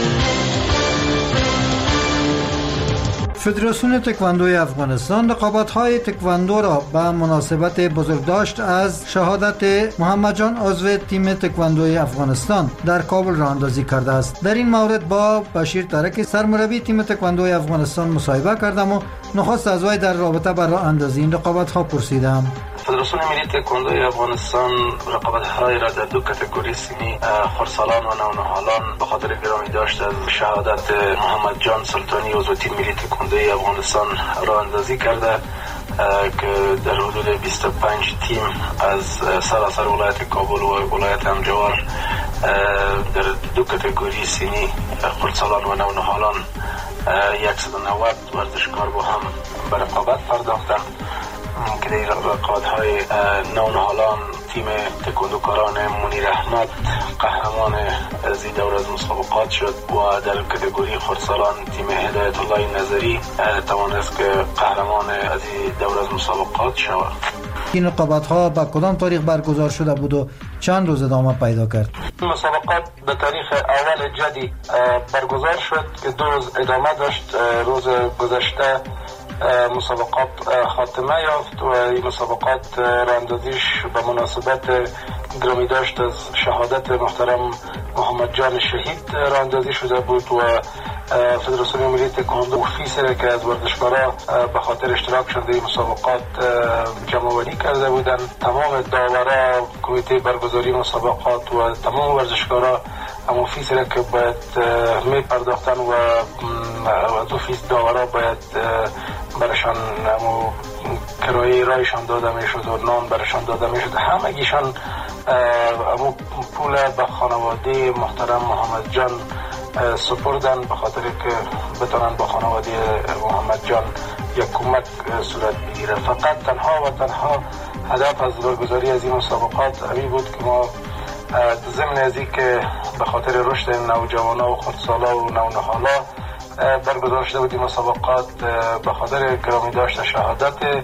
فدراسیون تکواندوی افغانستان رقابت‌های تکواندو را به مناسبت بزرگداشت از شهادت محمد جان عضو تیم تکواندوی افغانستان در کابل راه اندازی کرده است. در این مورد با بشیر ترک سرمربی تیم تکواندوی افغانستان مصاحبه کردم و نخست از وی در رابطه با راه اندازی این رقابت‌ها پرسیدم. فدراسیون ملی تکواندوی افغانستان رقابت‌های را در دو کاتگوری سنی خردسالان و نونهالان به خاطر گرامی داشت از شهادت محمد جان سلطانی عضو تیم ملی تکواندوی افغانستان راه اندازی کرده که در حدود بیست و پنج تیم از سراسر ولایت کابل و ولایت همجوار در دو کاتگوری سنی خردسالان و نونهالان صد و نود ورزشکار با هم به رقابت پرداختند که در رقابت‌های نونهالان تیم تکواندوکاران منیر احمد قهرمان از این دور از مسابقات شد و در کاتگوری خردسالان تیم هدایت الله نظری توانست که قهرمان از این دور از مسابقات شود. این رقابت‌ها با کدام تاریخ برگزار شده بود و چند روز ادامه پیدا کرد؟ مسابقات به تاریخ اول جدی برگزار شد که دو روز ادامه داشت. روز گذشته مسابقات خاتمه یافت و این مسابقات راندازیش به مناسبت گرامی داشت از شهادت محترم محمد جان شهید راندازی شده بود و فدراسیون ملی تکواندو فیصله که از ورزشکارا به خاطر اشتراک شده این مسابقات جمع‌آوری کرده بودند. تمام داورا کمیته برگزاری مسابقات و تمام ورزشکارا همون فیصله که باید می پرداختن و دو فیصد داورا باید برشان همون کرایه رایشان داده می شد و نان برشان داده می شد. همگیشان همون پول به خانواده محترم محمد جان سپردن به خاطر که بتونن با خانواده محمد جان یک کمک صورت بگیره. فقط تنها و تنها هدف از برگزاری از این مسابقات همین بود که ما ضمن از این که به خاطر رشد نوجوانا و خردسالا و نونهالا برگزار شده بود این مسابقات به خاطر گرامی داشت شهادت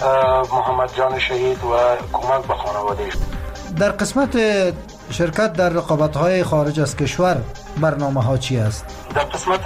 محمد جان شهید و کمک به خانواده. در قسمت شرکت در رقابت‌های خارج از کشور برنامه ها چی است؟ در قسمت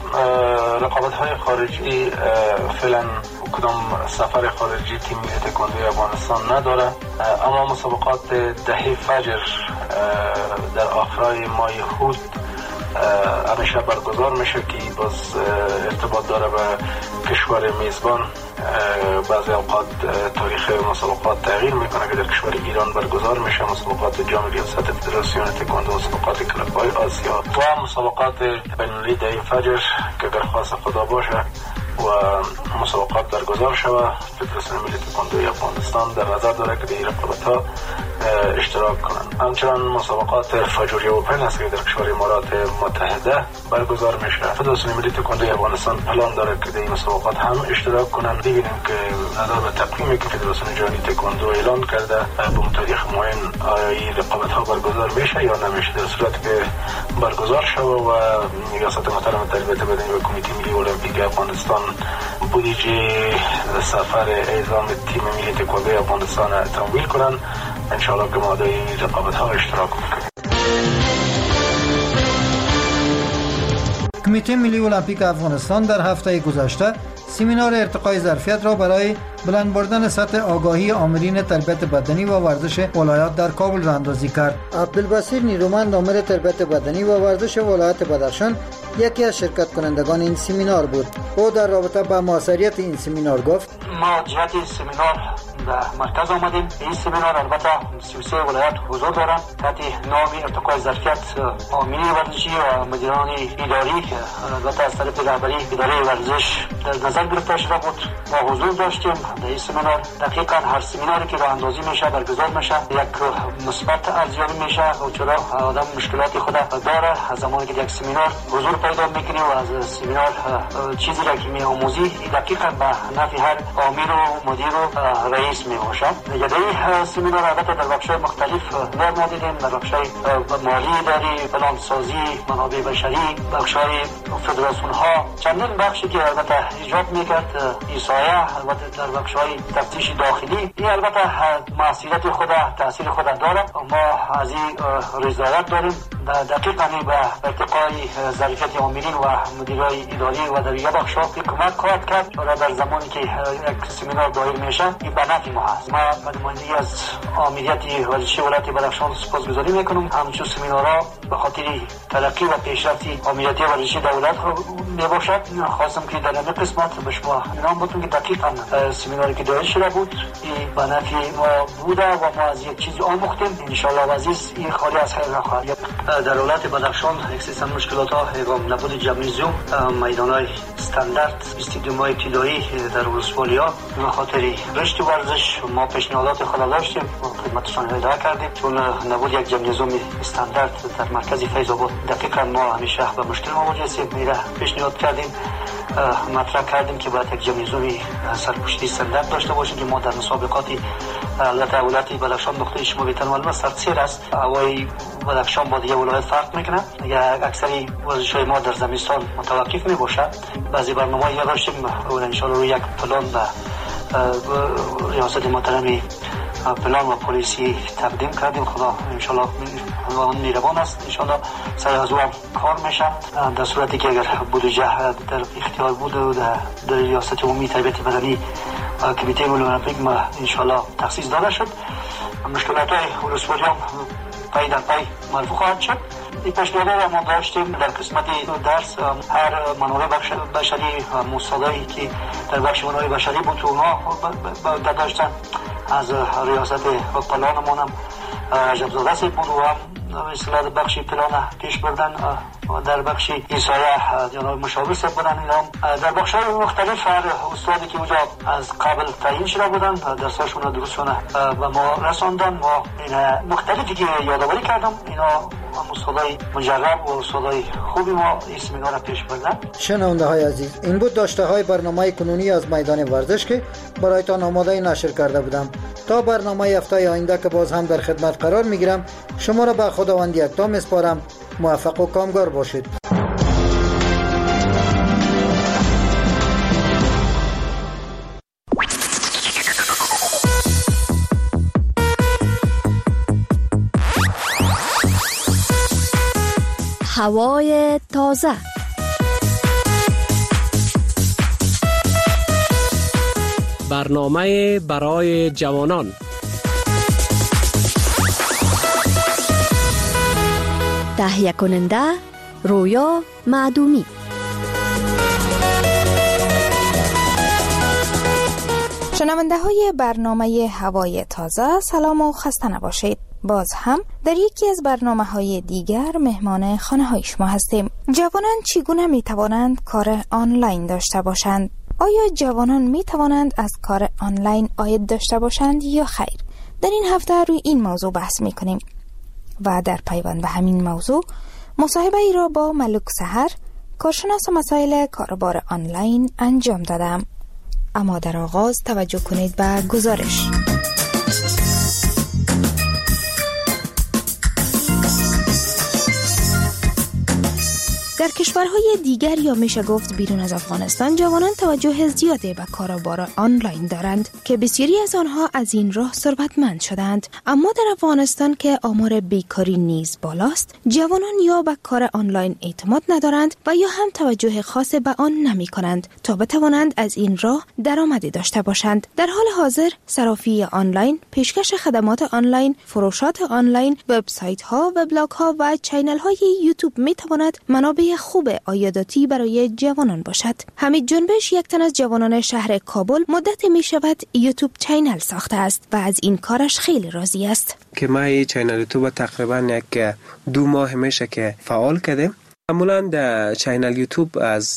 رقابت‌های خارجی فعلا کدام سفر خارجی تیم ملی تکواندوی افغانستان نداره، اما مسابقات دهه فجر در آخرای ماه هود همیشه برگزار میشه که باز ارتباط داره به کشور میزبان. بعضی اوقات تاریخ مسابقات تغییر میکنه که در کشور ایران برگزار میشه مسابقات جام ریاست فدراسیون تکواندو، مسابقات کلب‌های آسیا و مسابقات بین‌المللی در فجر که اگر خواست خدا باشه و مسابقات برگزار شود. فدراسیون ملی تکواندو افغانستان در نظر داره که در این رقابت‌ها اشتراک کنند. همچنین مسابقات فجوری اوپن است که در کشور امارات متحده برگزار میشه. فدراسیون ملی تکواندو افغانستان پلان داره که در این مسابقات هم اشتراک کنند. ببینیم که نظر به تقویمی که فدراسیون جهانی تکواندو اعلان کرده به تاریخ معین این رقابت‌ها برگزار میشه یا نمیشه. در صورتی که برگزار شود و ریاست محترم تربیت بدنی و کمیته ملی المپیک افغانستان بودجه سفر اعزام تیم ملی تکواندو افغانستان تمویل کنند، انشاءالله که ما در این رقابت‌ها اشتراک میکنیم. کمیته ملی المپیک افغانستان در هفته گذشته سمینار ارتقای ظرفیت را برای بلند بردن سطح آگاهی آمرین تربیت بدنی و ورزش ولایات در کابل راهاندازی کرد. عبدالبصیر نیرومند آمر تربیت بدنی و ورزش ولایت بدخشان یکی از شرکت کنندگان این سمینار بود. او در رابطه با موثریت این سمینار گفت: ما جهت این سمینار در مرکز آمدیم. این سمینار البته سی و سه ولایت حضور دارند تحت نام ارتقای ظرفیت آمرین ورزشی و مدیران اداری البته از طرف رهبری اداره ورزش در نظر گرفته شده بود. ما حضور داشتیم در این سمینار. دقیقاً هر سمیناری که راه اندازی میشه برگزار میشه یک مثبت ارزیابی میشه و چرا آدم مشکلات خود داره. از زمانی که یک سمینار حضور پیدا میکنی و از سمینار چیزی را که میآموزی دقیقاً به نفع هر آمیر و مدیر و رئیس میباشد. در این سمینار البته در بخش‌های مختلف نرم ما دیدیم، در بخش‌های مالی اداری، پلانسازی، منابع بشری، بخش‌های فدراسیون ها، چندین بخشی که البته ایجاد میکرد ایسایه، البته در بخش‌های تفتیش داخلی. این البته مسئولیت خود تاثیر خود داره. ما از این رضایت داریم دقیقاً به ارتقای ظرفیت آمرین و مدیرای اداری و در یک بخش‌ها کمک خواهد کرد. و در زمانی که یک سمینار دایر میشه این به نفع ما هست. ما به نمایندگی از آمریت ورزشی ولایت بدخشان سپاسگزاری میکنم. همچون سمینارها به خاطر ترقی و پیشرفت آمریت ورزشی دولت میباشد. خواستم که در این قسمت به شما اعلام بکنم که دقیقاً سمیناری که دایر شده بود این به نفع ما بوده و ما از یک چیزی آموختیم. ان شاء الله عزیز این خالی از خیر نخواهد. در ولایت بدخشان اکسیسن مشکلات ها نبود جمنیزیوم، میدان‌های استاندارد، استادیوم‌های ابتدایی در ولسوالی‌ها به خاطر رشد ورزش ما پیشنهادات خود داشتیم و خدمتشان ارائه کردیم. چون نبود یک جمنیزیوم استاندارد در مرکز فیض آباد دقیقاً ما همیشه به مشکل مواجه هستیم. میره پیشنهاد کردیم، مطرح کردیم که باید یک جمنیزیوم سرپوشیده استاندارد داشته باشیم که ما در مسابقات البته ولایت بدخشان نقطه شما بیتن و سرسیر است. هوای بدخشان با دیگه ولایت فرق میکنه. اکثری ورزش‌های ما در زمستان متوقف میباشه. بعضی برنامه‌ای داشتیم و ان شاء الله روی یک پلان و ریاست محترم پلان و پلیسی تقدیم کردیم. خدا ان شاء الله اون نیروان است. ان شاء الله سر از او کار میشه. در صورتی که اگر بودجه در اختیار بود و در ریاست عمومی تربیت بدنی کمیته ملی المپیک ما ان شاء الله تخصیص داده شد. مشکلات های ولسوالیان پای در پای مرفوع خواهد شد. این پیشنهاد ما داشتیم در قسمت درس هر منابع بشری و مستندی که در بخش منابع بشری بود اونها داشتن از ریاست و پلانمون هم رجب زاده سید بود و هم اصلاح بخشی پلان پیش بردن در بخش ایسایه جناب مشاور سید بودن. در بخش های مختلف هر استادی که اونجا از قبل تعیین شده بودن درساشون درستشون به ما رساندن. ما این مختلفی که یادآوری کردم اینا استادای مجرب و استادای خوبی ما این سمینار پیش بردن. شنونده های عزیز، این بود داشته های برنامه کنونی از میدان ورزش که برایتان آماده نشر کرده بودم. تا برنامه هفته آینده که باز هم در خدمت قرار میگیرم شما را به خداوند یکتا میسپارم. موفق و کامگار باشید. هوای تازه، برنامه برای جوانان، تهیه کننده رویا معدومی. شنونده های برنامه هوای تازه، سلام و خسته نباشید. باز هم در یکی از برنامه های دیگر مهمان خانه های شما هستیم. جوانان چگونه می توانند کار آنلاین داشته باشند؟ آیا جوانان می توانند از کار آنلاین عاید داشته باشند یا خیر؟ در این هفته روی این موضوع بحث می کنیم و در پیوند به همین موضوع مصاحبه ای را با ملک سحر، کارشناس مسائل کاروبار آنلاین انجام دادم. اما در آغاز توجه کنید به گزارش. در کشورهای دیگر یا میشه گفت بیرون از افغانستان جوانان توجه زیادی به کاروبار آنلاین دارند که بسیاری از آنها از این راه ثروتمند شدند. اما در افغانستان که آمار بیکاری نیز بالاست، جوانان یا به کار آنلاین اعتماد ندارند و یا هم توجه خاص به آن نمی کنند تا بتوانند از این راه درآمدی داشته باشند. در حال حاضر صرافی آنلاین، پیشکش خدمات آنلاین، فروشات آنلاین، وبسایت ها، وبلاگ ها و چینل های یوتیوب می تواند منابع خوب عایداتی برای جوانان باشد. حمید جنبش، یک تن از جوانان شهر کابل، مدت می شود یوتیوب چینل ساخته است و از این کارش خیلی راضی است. که ما این چینل یوتیوب تقریبا یک دو ماه میشه که فعال کردیم. معمولا در چینل یوتیوب از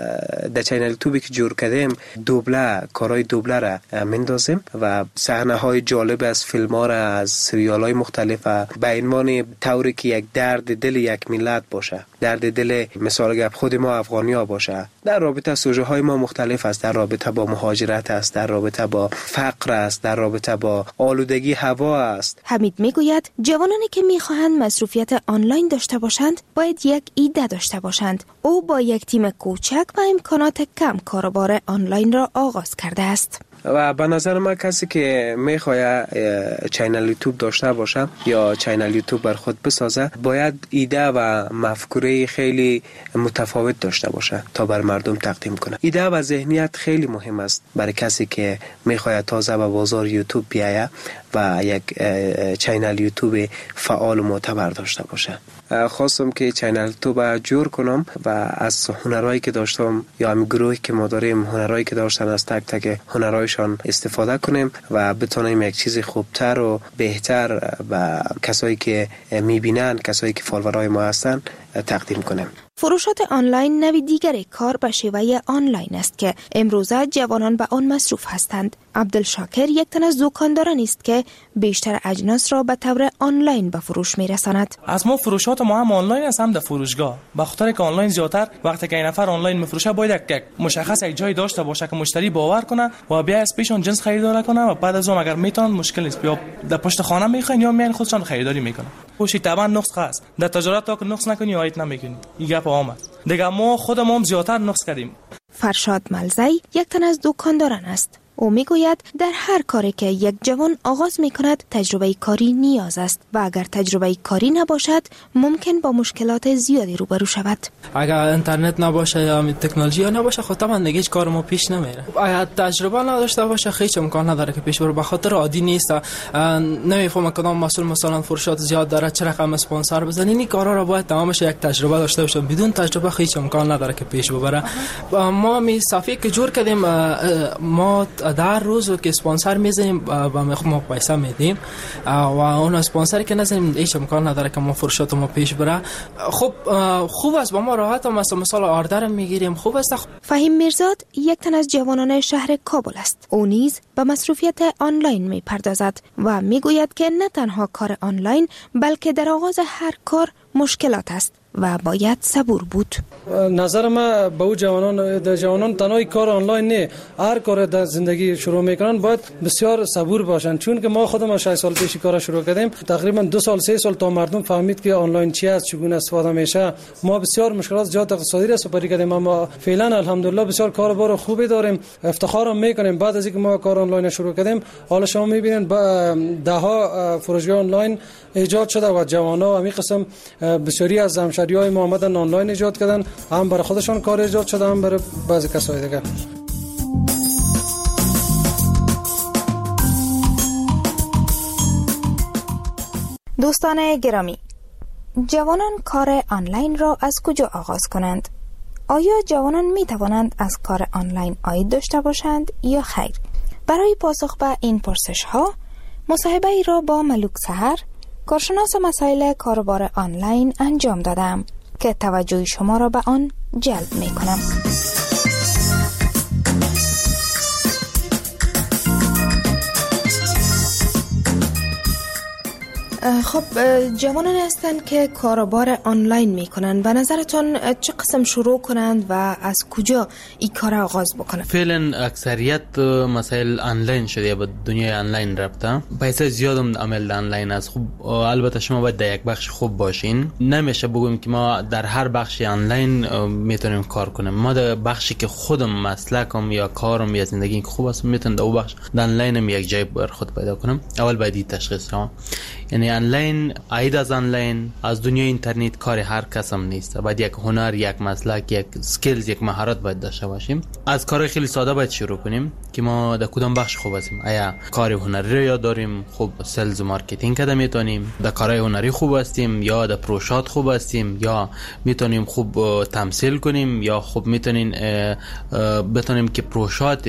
در چینل یوتیوبی که جور کردیم دوبله، کارهای دوبله را مندازیم و صحنه های جالب از فیلم ها را از سریال های مختلف به عنوان طوری که یک درد دل یک ملت باشه، درد دل مثال گپ خود ما افغانی ها باشه. در رابطه سوژه های ما مختلف است، در رابطه با مهاجرت است، در رابطه با فقر است، در رابطه با آلودگی هوا است. حمید میگوید جوانانی که میخواهند مصروفیت آنلاین داشته باشند باید یک ایده داشته باشند. او با یک تیم کوچک و امکانات کم کاروبار آنلاین را آغاز کرده است. و به نظر من کسی که میخواد چینل یوتیوب داشته باشه یا چینل یوتیوب بر خود بسازه باید ایده و مفکوره خیلی متفاوت داشته باشه تا بر مردم تقدیم کنه. ایده و ذهنیت خیلی مهم است برای کسی که میخواد تازه به بازار یوتیوب بیایه و یک چینل یوتیوب فعال و معتبر داشته باشه. خواستم که چینل یوتیوب جور کنم و از هنرهایی که داشتم یا هم گروهی که ما داریم هنرهایی که داشتن از تک تک هنرهایشان استفاده کنیم و بتونیم یک چیز خوبتر و بهتر و کسایی که میبینن، کسایی که فالوورای ما هستن تقدیم کنیم. فروشات آنلاین نوع دیگر کار به شیوه آنلاین است که امروزه جوانان به آن مصروف هستند. عبدالشاکر یک تن از دکانداران است که بیشتر اجناس را به طور آنلاین به فروش میرساند. از ما فروشات ما هم آنلاین است هم در فروشگاه. به خاطر که آنلاین زیاتر وقتی که این نفر آنلاین میفروشه باید یک مشخص یک جای داشته باشه که مشتری باور کنه و بیا از پیشون جنس خریدار کنه و بعد از اون اگر میتونن مشکل نیست بیا در پشت خانه میخواین یا میان خودشان خریداری میکنن. خوشی طبعا نقص هست. در تجارت تا که نقص نکنی عاید نمیکنی. این گپ عامه. دیگه ما خودمون هم زیاتر نقص کردیم. فرشاد ملزی یک تن از دکانداران است. او میگوید در هر کاری که یک جوان آغاز میکند تجربه کاری نیاز است و اگر تجربه کاری نباشد ممکن با مشکلات زیادی روبرو شود. اگر اینترنت نباشه یا تکنولوژی نباشه خب طبعا دیگه هیچ کار ما پیش نمیره. اگر تجربه نداشته باشه هیچ امکان نداره که پیش بره. به خاطر عادی نیست، نمیفهمه کدام مسئول مثلا فروشات زیاد داره چه رقم اسپانسر بزنه. این کارا رو باید تمامش یک تجربه داشته باشه. بدون تجربه هیچ امکان نداره که پیش ببره. ما می صفی که جور کردیم، ما در روز که اسپانسر میزنیم با ما پیسه میدیم و اون اسپانسری که نزنیم هیچ امکان نداره که ما فروشات ما پیش بره. خب خوب است، با ما راحت هم مثلا مثلا آردر میگیریم. خوب است. فهیم میرزاد یک تن از جوانان شهر کابل است. او نیز به مصروفیت آنلاین میپردازد و میگوید که نه تنها کار آنلاین بلکه در آغاز هر کار مشکلات است و باید صبور بود. نظر ما به او جوانان جوانان تنها کار آنلاین نه، هر کار در زندگی شروع میکنن باید بسیار صبور باشن. چون که ما خودم شش سال پیش کار شروع کردیم، تقریبا دو سال سه سال تا مردم فهمید که آنلاین چی است، چگونه استفاده میشه. ما بسیار مشکلات زیاد اقتصادی را سپری کردیم، اما فعلا الحمدلله بسیار کاربار خوبی داریم. افتخار میکنیم بعد از اینکه ما کار آنلاین شروع کردیم. حالا شما میبینید ده ها فروشگاه آنلاین ایجاد شده و جوانا همین قسم بسیاری از همشهریای ما آمدن آنلاین ایجاد کردن، هم برای خودشان کار ایجاد شده هم برای بعضی کسای دیگه. دوستان گرامی، جوانان کار آنلاین را از کجا آغاز کنند؟ آیا جوانان می توانند از کار آنلاین عاید داشته باشند یا خیر؟ برای پاسخ به این پرسش ها مصاحبه ای را با ملوک سحر، کارشناس مسائل کاروبار آنلاین انجام دادم که توجه شما را به آن جلب می کنم. خب جوانان هستند که کاروبار آنلاین میکنن، به نظرتون چه قسم شروع کنند و از کجا این کار آغاز بکنن؟ فعلا اکثریت مسائل آنلاین شده یا به دنیای آنلاین رفته، پیسه زیادم عمل آنلاین است. خب البته شما باید در یک بخش خوب باشین، نمیشه بگیم که ما در هر بخش آنلاین میتونیم کار کنیم. ما در بخشی که خودم مسلکم یا کارم یا زندگی خوب است میتونم در اون بخش آنلاینم یک جای بر خود پیدا کنم. اول باید تشخیص ها، یعنی آنلاین، عاید از آنلاین، از دنیای اینترنت کار هر کس هم نیست. باید یک هنر، یک مسلک، یک سکیلز، یک مهارت باید داشته باشیم. از کار خیلی ساده باید شروع کنیم که ما در کدام بخش خوب هستیم. آیا کار هنری رو یاد داریم، خوب سلز و مارکتینگ کده میتونیم، در کارهای هنری خوب هستیم یا در پروژات خوب هستیم، یا میتونیم خوب تمثیل کنیم، یا خوب میتونیم بتونیم که پروژات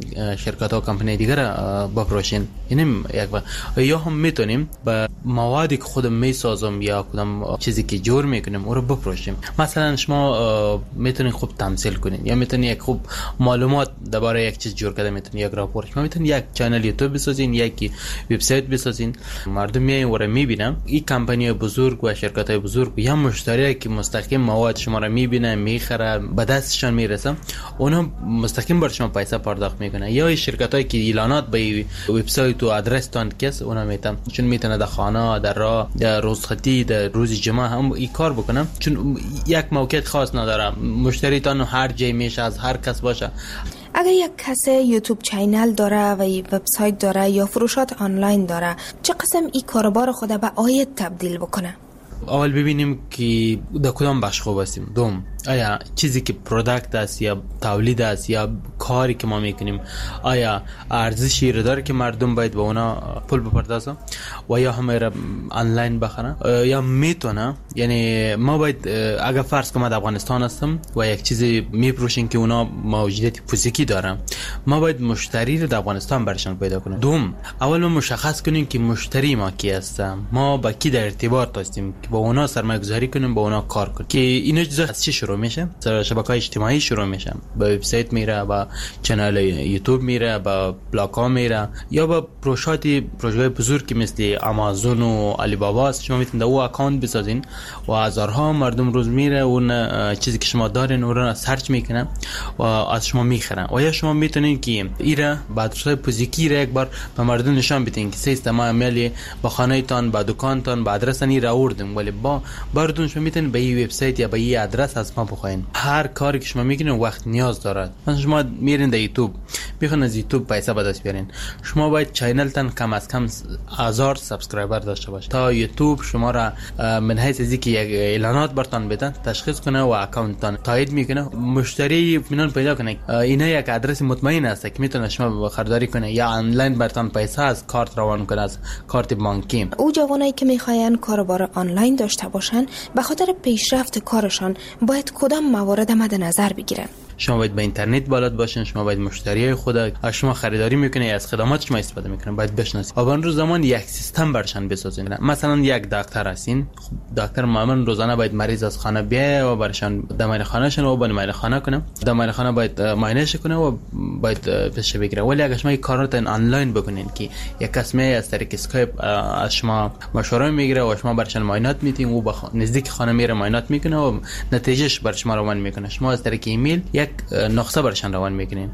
شرکت ها کمپانی دیگر بفروشیم. یعنی یک با... یا هم میتونیم با موادی که خودم میسازم یا کدام چیزی که جور میکنیم او رو بفروشیم. مثلا شما میتونین خوب تمثیل کنین یا میتونین یک خوب معلومات درباره یک چیز جور کرده میتونین یک راپورت، شما میتونین یک کانال یوتیوب بسازین، یک وبسایت بسازین. مردم میاین و رو میبینن. این کمپانی بزرگ و شرکت های بزرگ یا مشتری که مستقیم مواد شما رو میبینن، میخره، به دستشان میرسه، اونا مستقیم بر شما پیسه پرداخت میکنن. یا شرکت هایی که اعلانات به وبسایت و آدرس تان کس اونا میتونن، چون میتونه در خانه، در راه، در روزخطی، در روز جمعه هم این کار بکنم، چون یک موقعیت خاص نداره. مشتری تان هر جای میشه، از هر کس باشه. اگر یک کس یوتیوب چینل داره و وبسایت داره یا فروشات آنلاین داره، چه قسم این کاروبار خود به عاید تبدیل بکنه؟ اول ببینیم که در کدام بخش خوب هستیم. دوم، آیا چیزی که پروداکت است یا تولید است یا کاری که ما میکنیم آیا ارزشی رو داره که مردم باید به اونا پول بپردازن و یا همه را آنلاین بخرن یا میتونه. یعنی ما باید اگر فرض کنم در افغانستان هستم و یک چیزی میفروشیم که اونا موجودیت فیزیکی دارن، ما باید مشتری رو در افغانستان برشان پیدا کنیم. دوم، اول ما مشخص کنیم که مشتری ما کی هست، ما با کی در ارتباط هستیم که با اونا سرمایه گذاری کنیم، با اونا کار کنیم. که اینا چیزا از چی شروع میشه؟ شبکه‌های اجتماعی شروع میشه، با وبسایت میره، با کانال یوتیوب میره، با بلاگ ها میره، یا با پروژه‌های پروژه‌های بزرگی مثل آمازون و علی بابا است. شما میتونید او اکانت بسازین و هزارها مردم روز میره اون چیزی که شما دارین اون رو سرچ میکنن و از شما میخرن. و یا شما میتونین که ایره با آدرس‌های فیزیکی را یک بار به مردم نشان بدین که سیستم عملی با خانه تان، با دکان تان، با آدرس انی را آوردیم، ولی با بردون شما میتونین به این وبسایت یا به این آدرس از ما بخواین. هر کاری که شما میکنین وقت نیاز دارد. مثلا شما میرین در یوتیوب، میخواین از یوتیوب پیسه به دست بیارین، شما باید چینل تان کم از کم هزار سابسکرایبر داشته باشه تا یوتیوب شما را من حیث از اینکه یک اعلانات برتان بدن تشخیص کنه و اکانت تان تایید میکنه، مشتری اطمینان پیدا کنه. اینا یک آدرس مطمئن است که میتونه شما خریداری کنه یا آنلاین برتان پیسه از کارت روان کنه، از کارت بانکی. او جوانایی که میخواین کاروبار آنلاین داشته باشن به خاطر پیشرفت کارشان باید کدام موارد مد نظر بگیرن؟ شما باید به اینترنت بلد باشین، شما باید مشتریای خود از شما خریداری میکنه یا از خدمات شما استفاده میکنه باید بشناسید. و اون روز زمان یک سیستم برشان بسازین. مثلا یک دکتر هستین، خب دکتر معمولا روزانه باید مریض از خانه بیاید و برشان دمای خانه شون و با دمای خانه کنه، دمای خانه باید معاینه کنه و باید پیش بگیره. ولی اگه شما این کارات آنلاین بکنین که یک کس می از طریق اسکایپ از شما مشوره میگیره و شما برشان معاینات میتین و با نزدیک خانه میره معاینات میکنه و نتیجهش بر شما روان میکنه. شما از طریق ایمیل یک نقطه برشان روان میکنین.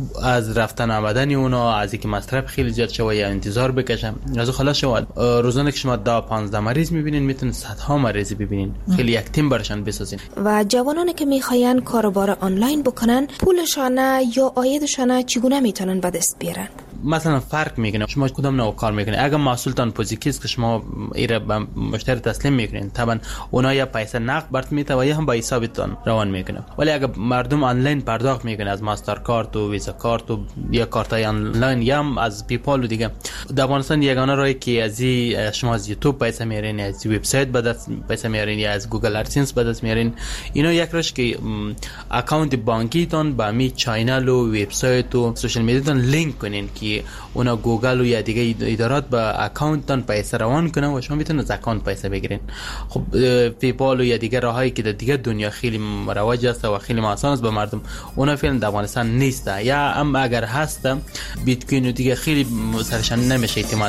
از رفتن آمدن اونا، از اینکه مصرف خیلی زیاد شوه یا انتظار بکشن، از خلاص شود روزانه که شما ده پانزده مریض میبینین میتونین صدها مریض ببینین. خیلی یک تیم برشان بسازین. و جوانانی که میخواین کاروبار آنلاین بکنن، پولشان یا عایدشان چگونه میتونن به دست بیارن؟ مثلا فرق میکنه شما کدام نوع کار میکنید. اگر محصولتان فیزیکی که شما ایره به مشتری تسلیم میکنین طبعا اونا یا پیسه نقد برات میته و یا هم با حسابتون روان میکنه. ولی اگر مردم آنلاین پرداخت میکنه از ماستر کارت و ویزا کارت و یا کارتای آنلاین یا هم از پیپال و دیگه، در افغانستان یگانه راهی که از شما از یوتیوب پیسه میارین، از وبسایت به دست پیسه میارین یا از گوگل ادسنس به دست میارین، اینا یک روش که اکانت بانکی تون با می چینل و وبسایت و سوشال میدیا تون لینک کنین که اونا گوگل و یا دیگه ادارات با اکانت تون پیسه روان کنن و شما میتونید از اکانت پیسه بگیرین. خب پیپال و یا دیگه راهایی که در دیگه دنیا خیلی مروج است و خیلی آسان است به مردم، اونا فعلا در افغانستان نیست. یا اما اگر هست بیت کوین و دیگه خیلی سرشان نمیشه اعتماد.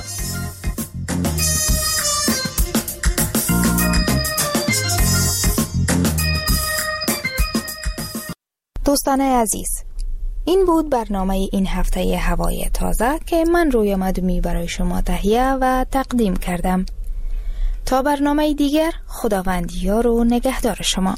دوستان عزیز، این بود برنامه این هفته هوای تازه که من رویا مدومی برای شما تهیه و تقدیم کردم. تا برنامه دیگر، خداوند یار و نگهدار شما.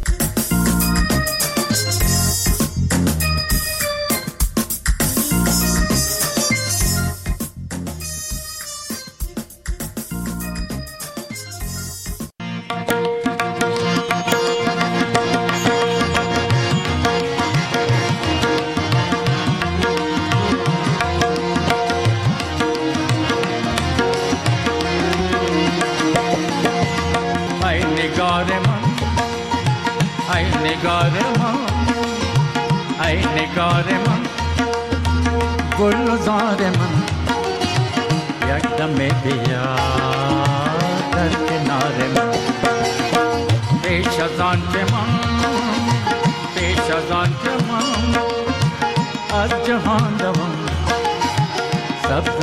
گلزار من یک دم بیا در کنار من، پیش از آن که من پیش از آن که من از جهان دوم سبز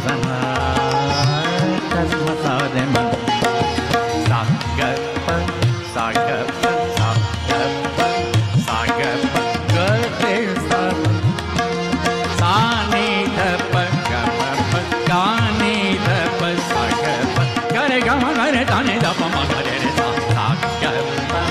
سرزنت از مزار من. ساگر پر ساگر پر ساگر پر ساگر پر گرده سر سانی دپر گپر کانی دپر ساگر پر گره گم گره دانی دپر مگره سا ساگر پر.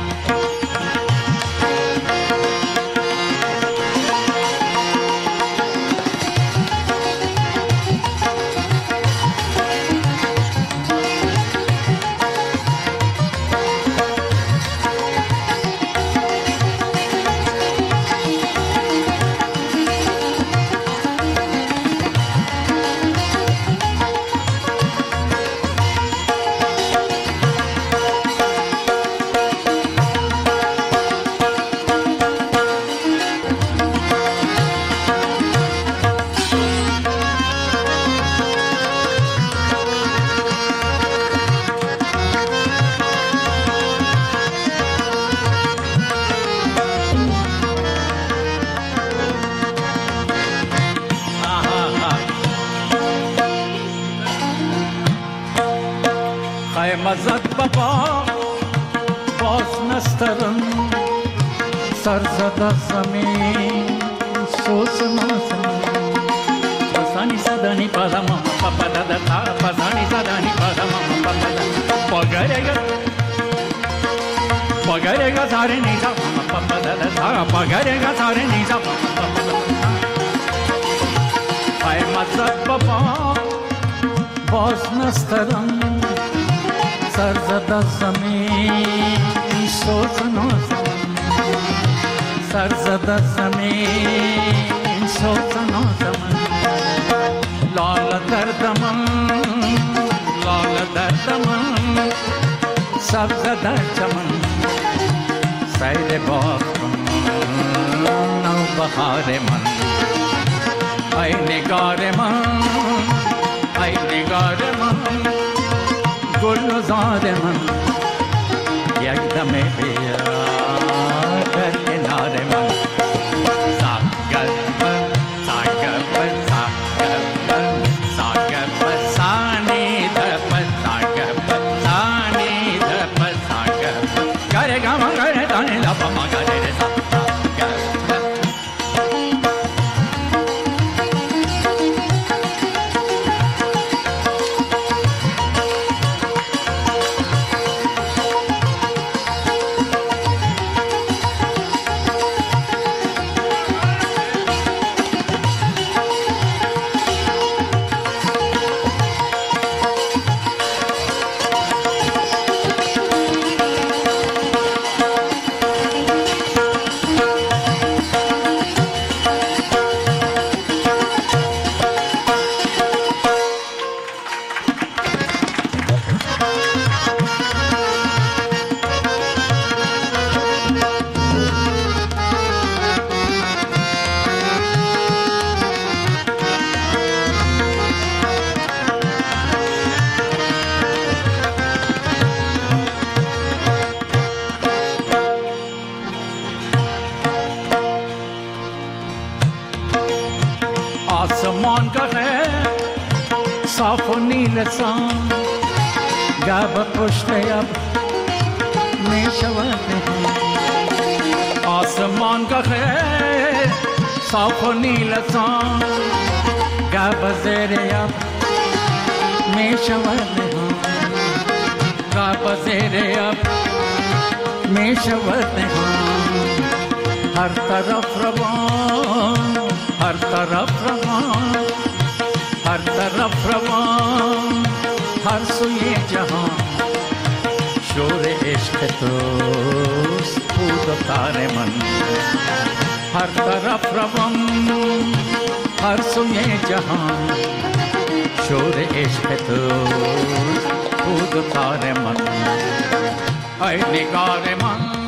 مزد بابا باز نسترم سرزده زمین سوز نازم پسانی زدانی پادم پاپا دادا تا پسانی زدانی پادم پاپا دادا پاگرگا پاگرگا ساره نیزا پاپا دادا تا پاگرگا ساره نیزا پاپا دادا های مزد بابا باز نسترم سرزده زمین سوز نازم سرزده زمین سوز نازم لال دردم لال دردم سبز در چمن سیر باغ نو بهار من ای نگار من ای نگار من گلزار من یک دم بیا در کنار من ساگر پر ساگر پر ساگر پر ساگر پر سانی پر ساگر پر سانی پر ساگر پر گره گم گره دانی لپا ما گره ساگر آسمان کا ہے صاف و نیل سان گب پشت اب می شود آسمان کا ہے صاف و نیل سان گب زیر اب می شود گب زیر اب می شود ہر طرف روان ہر طرف روان ہر طرف روان ہر سوئے جہاں شور عشق توست بود و تار من ہر طرف روان ہر سوئے جہاں شور عشق توست بود و تار من اے نگار من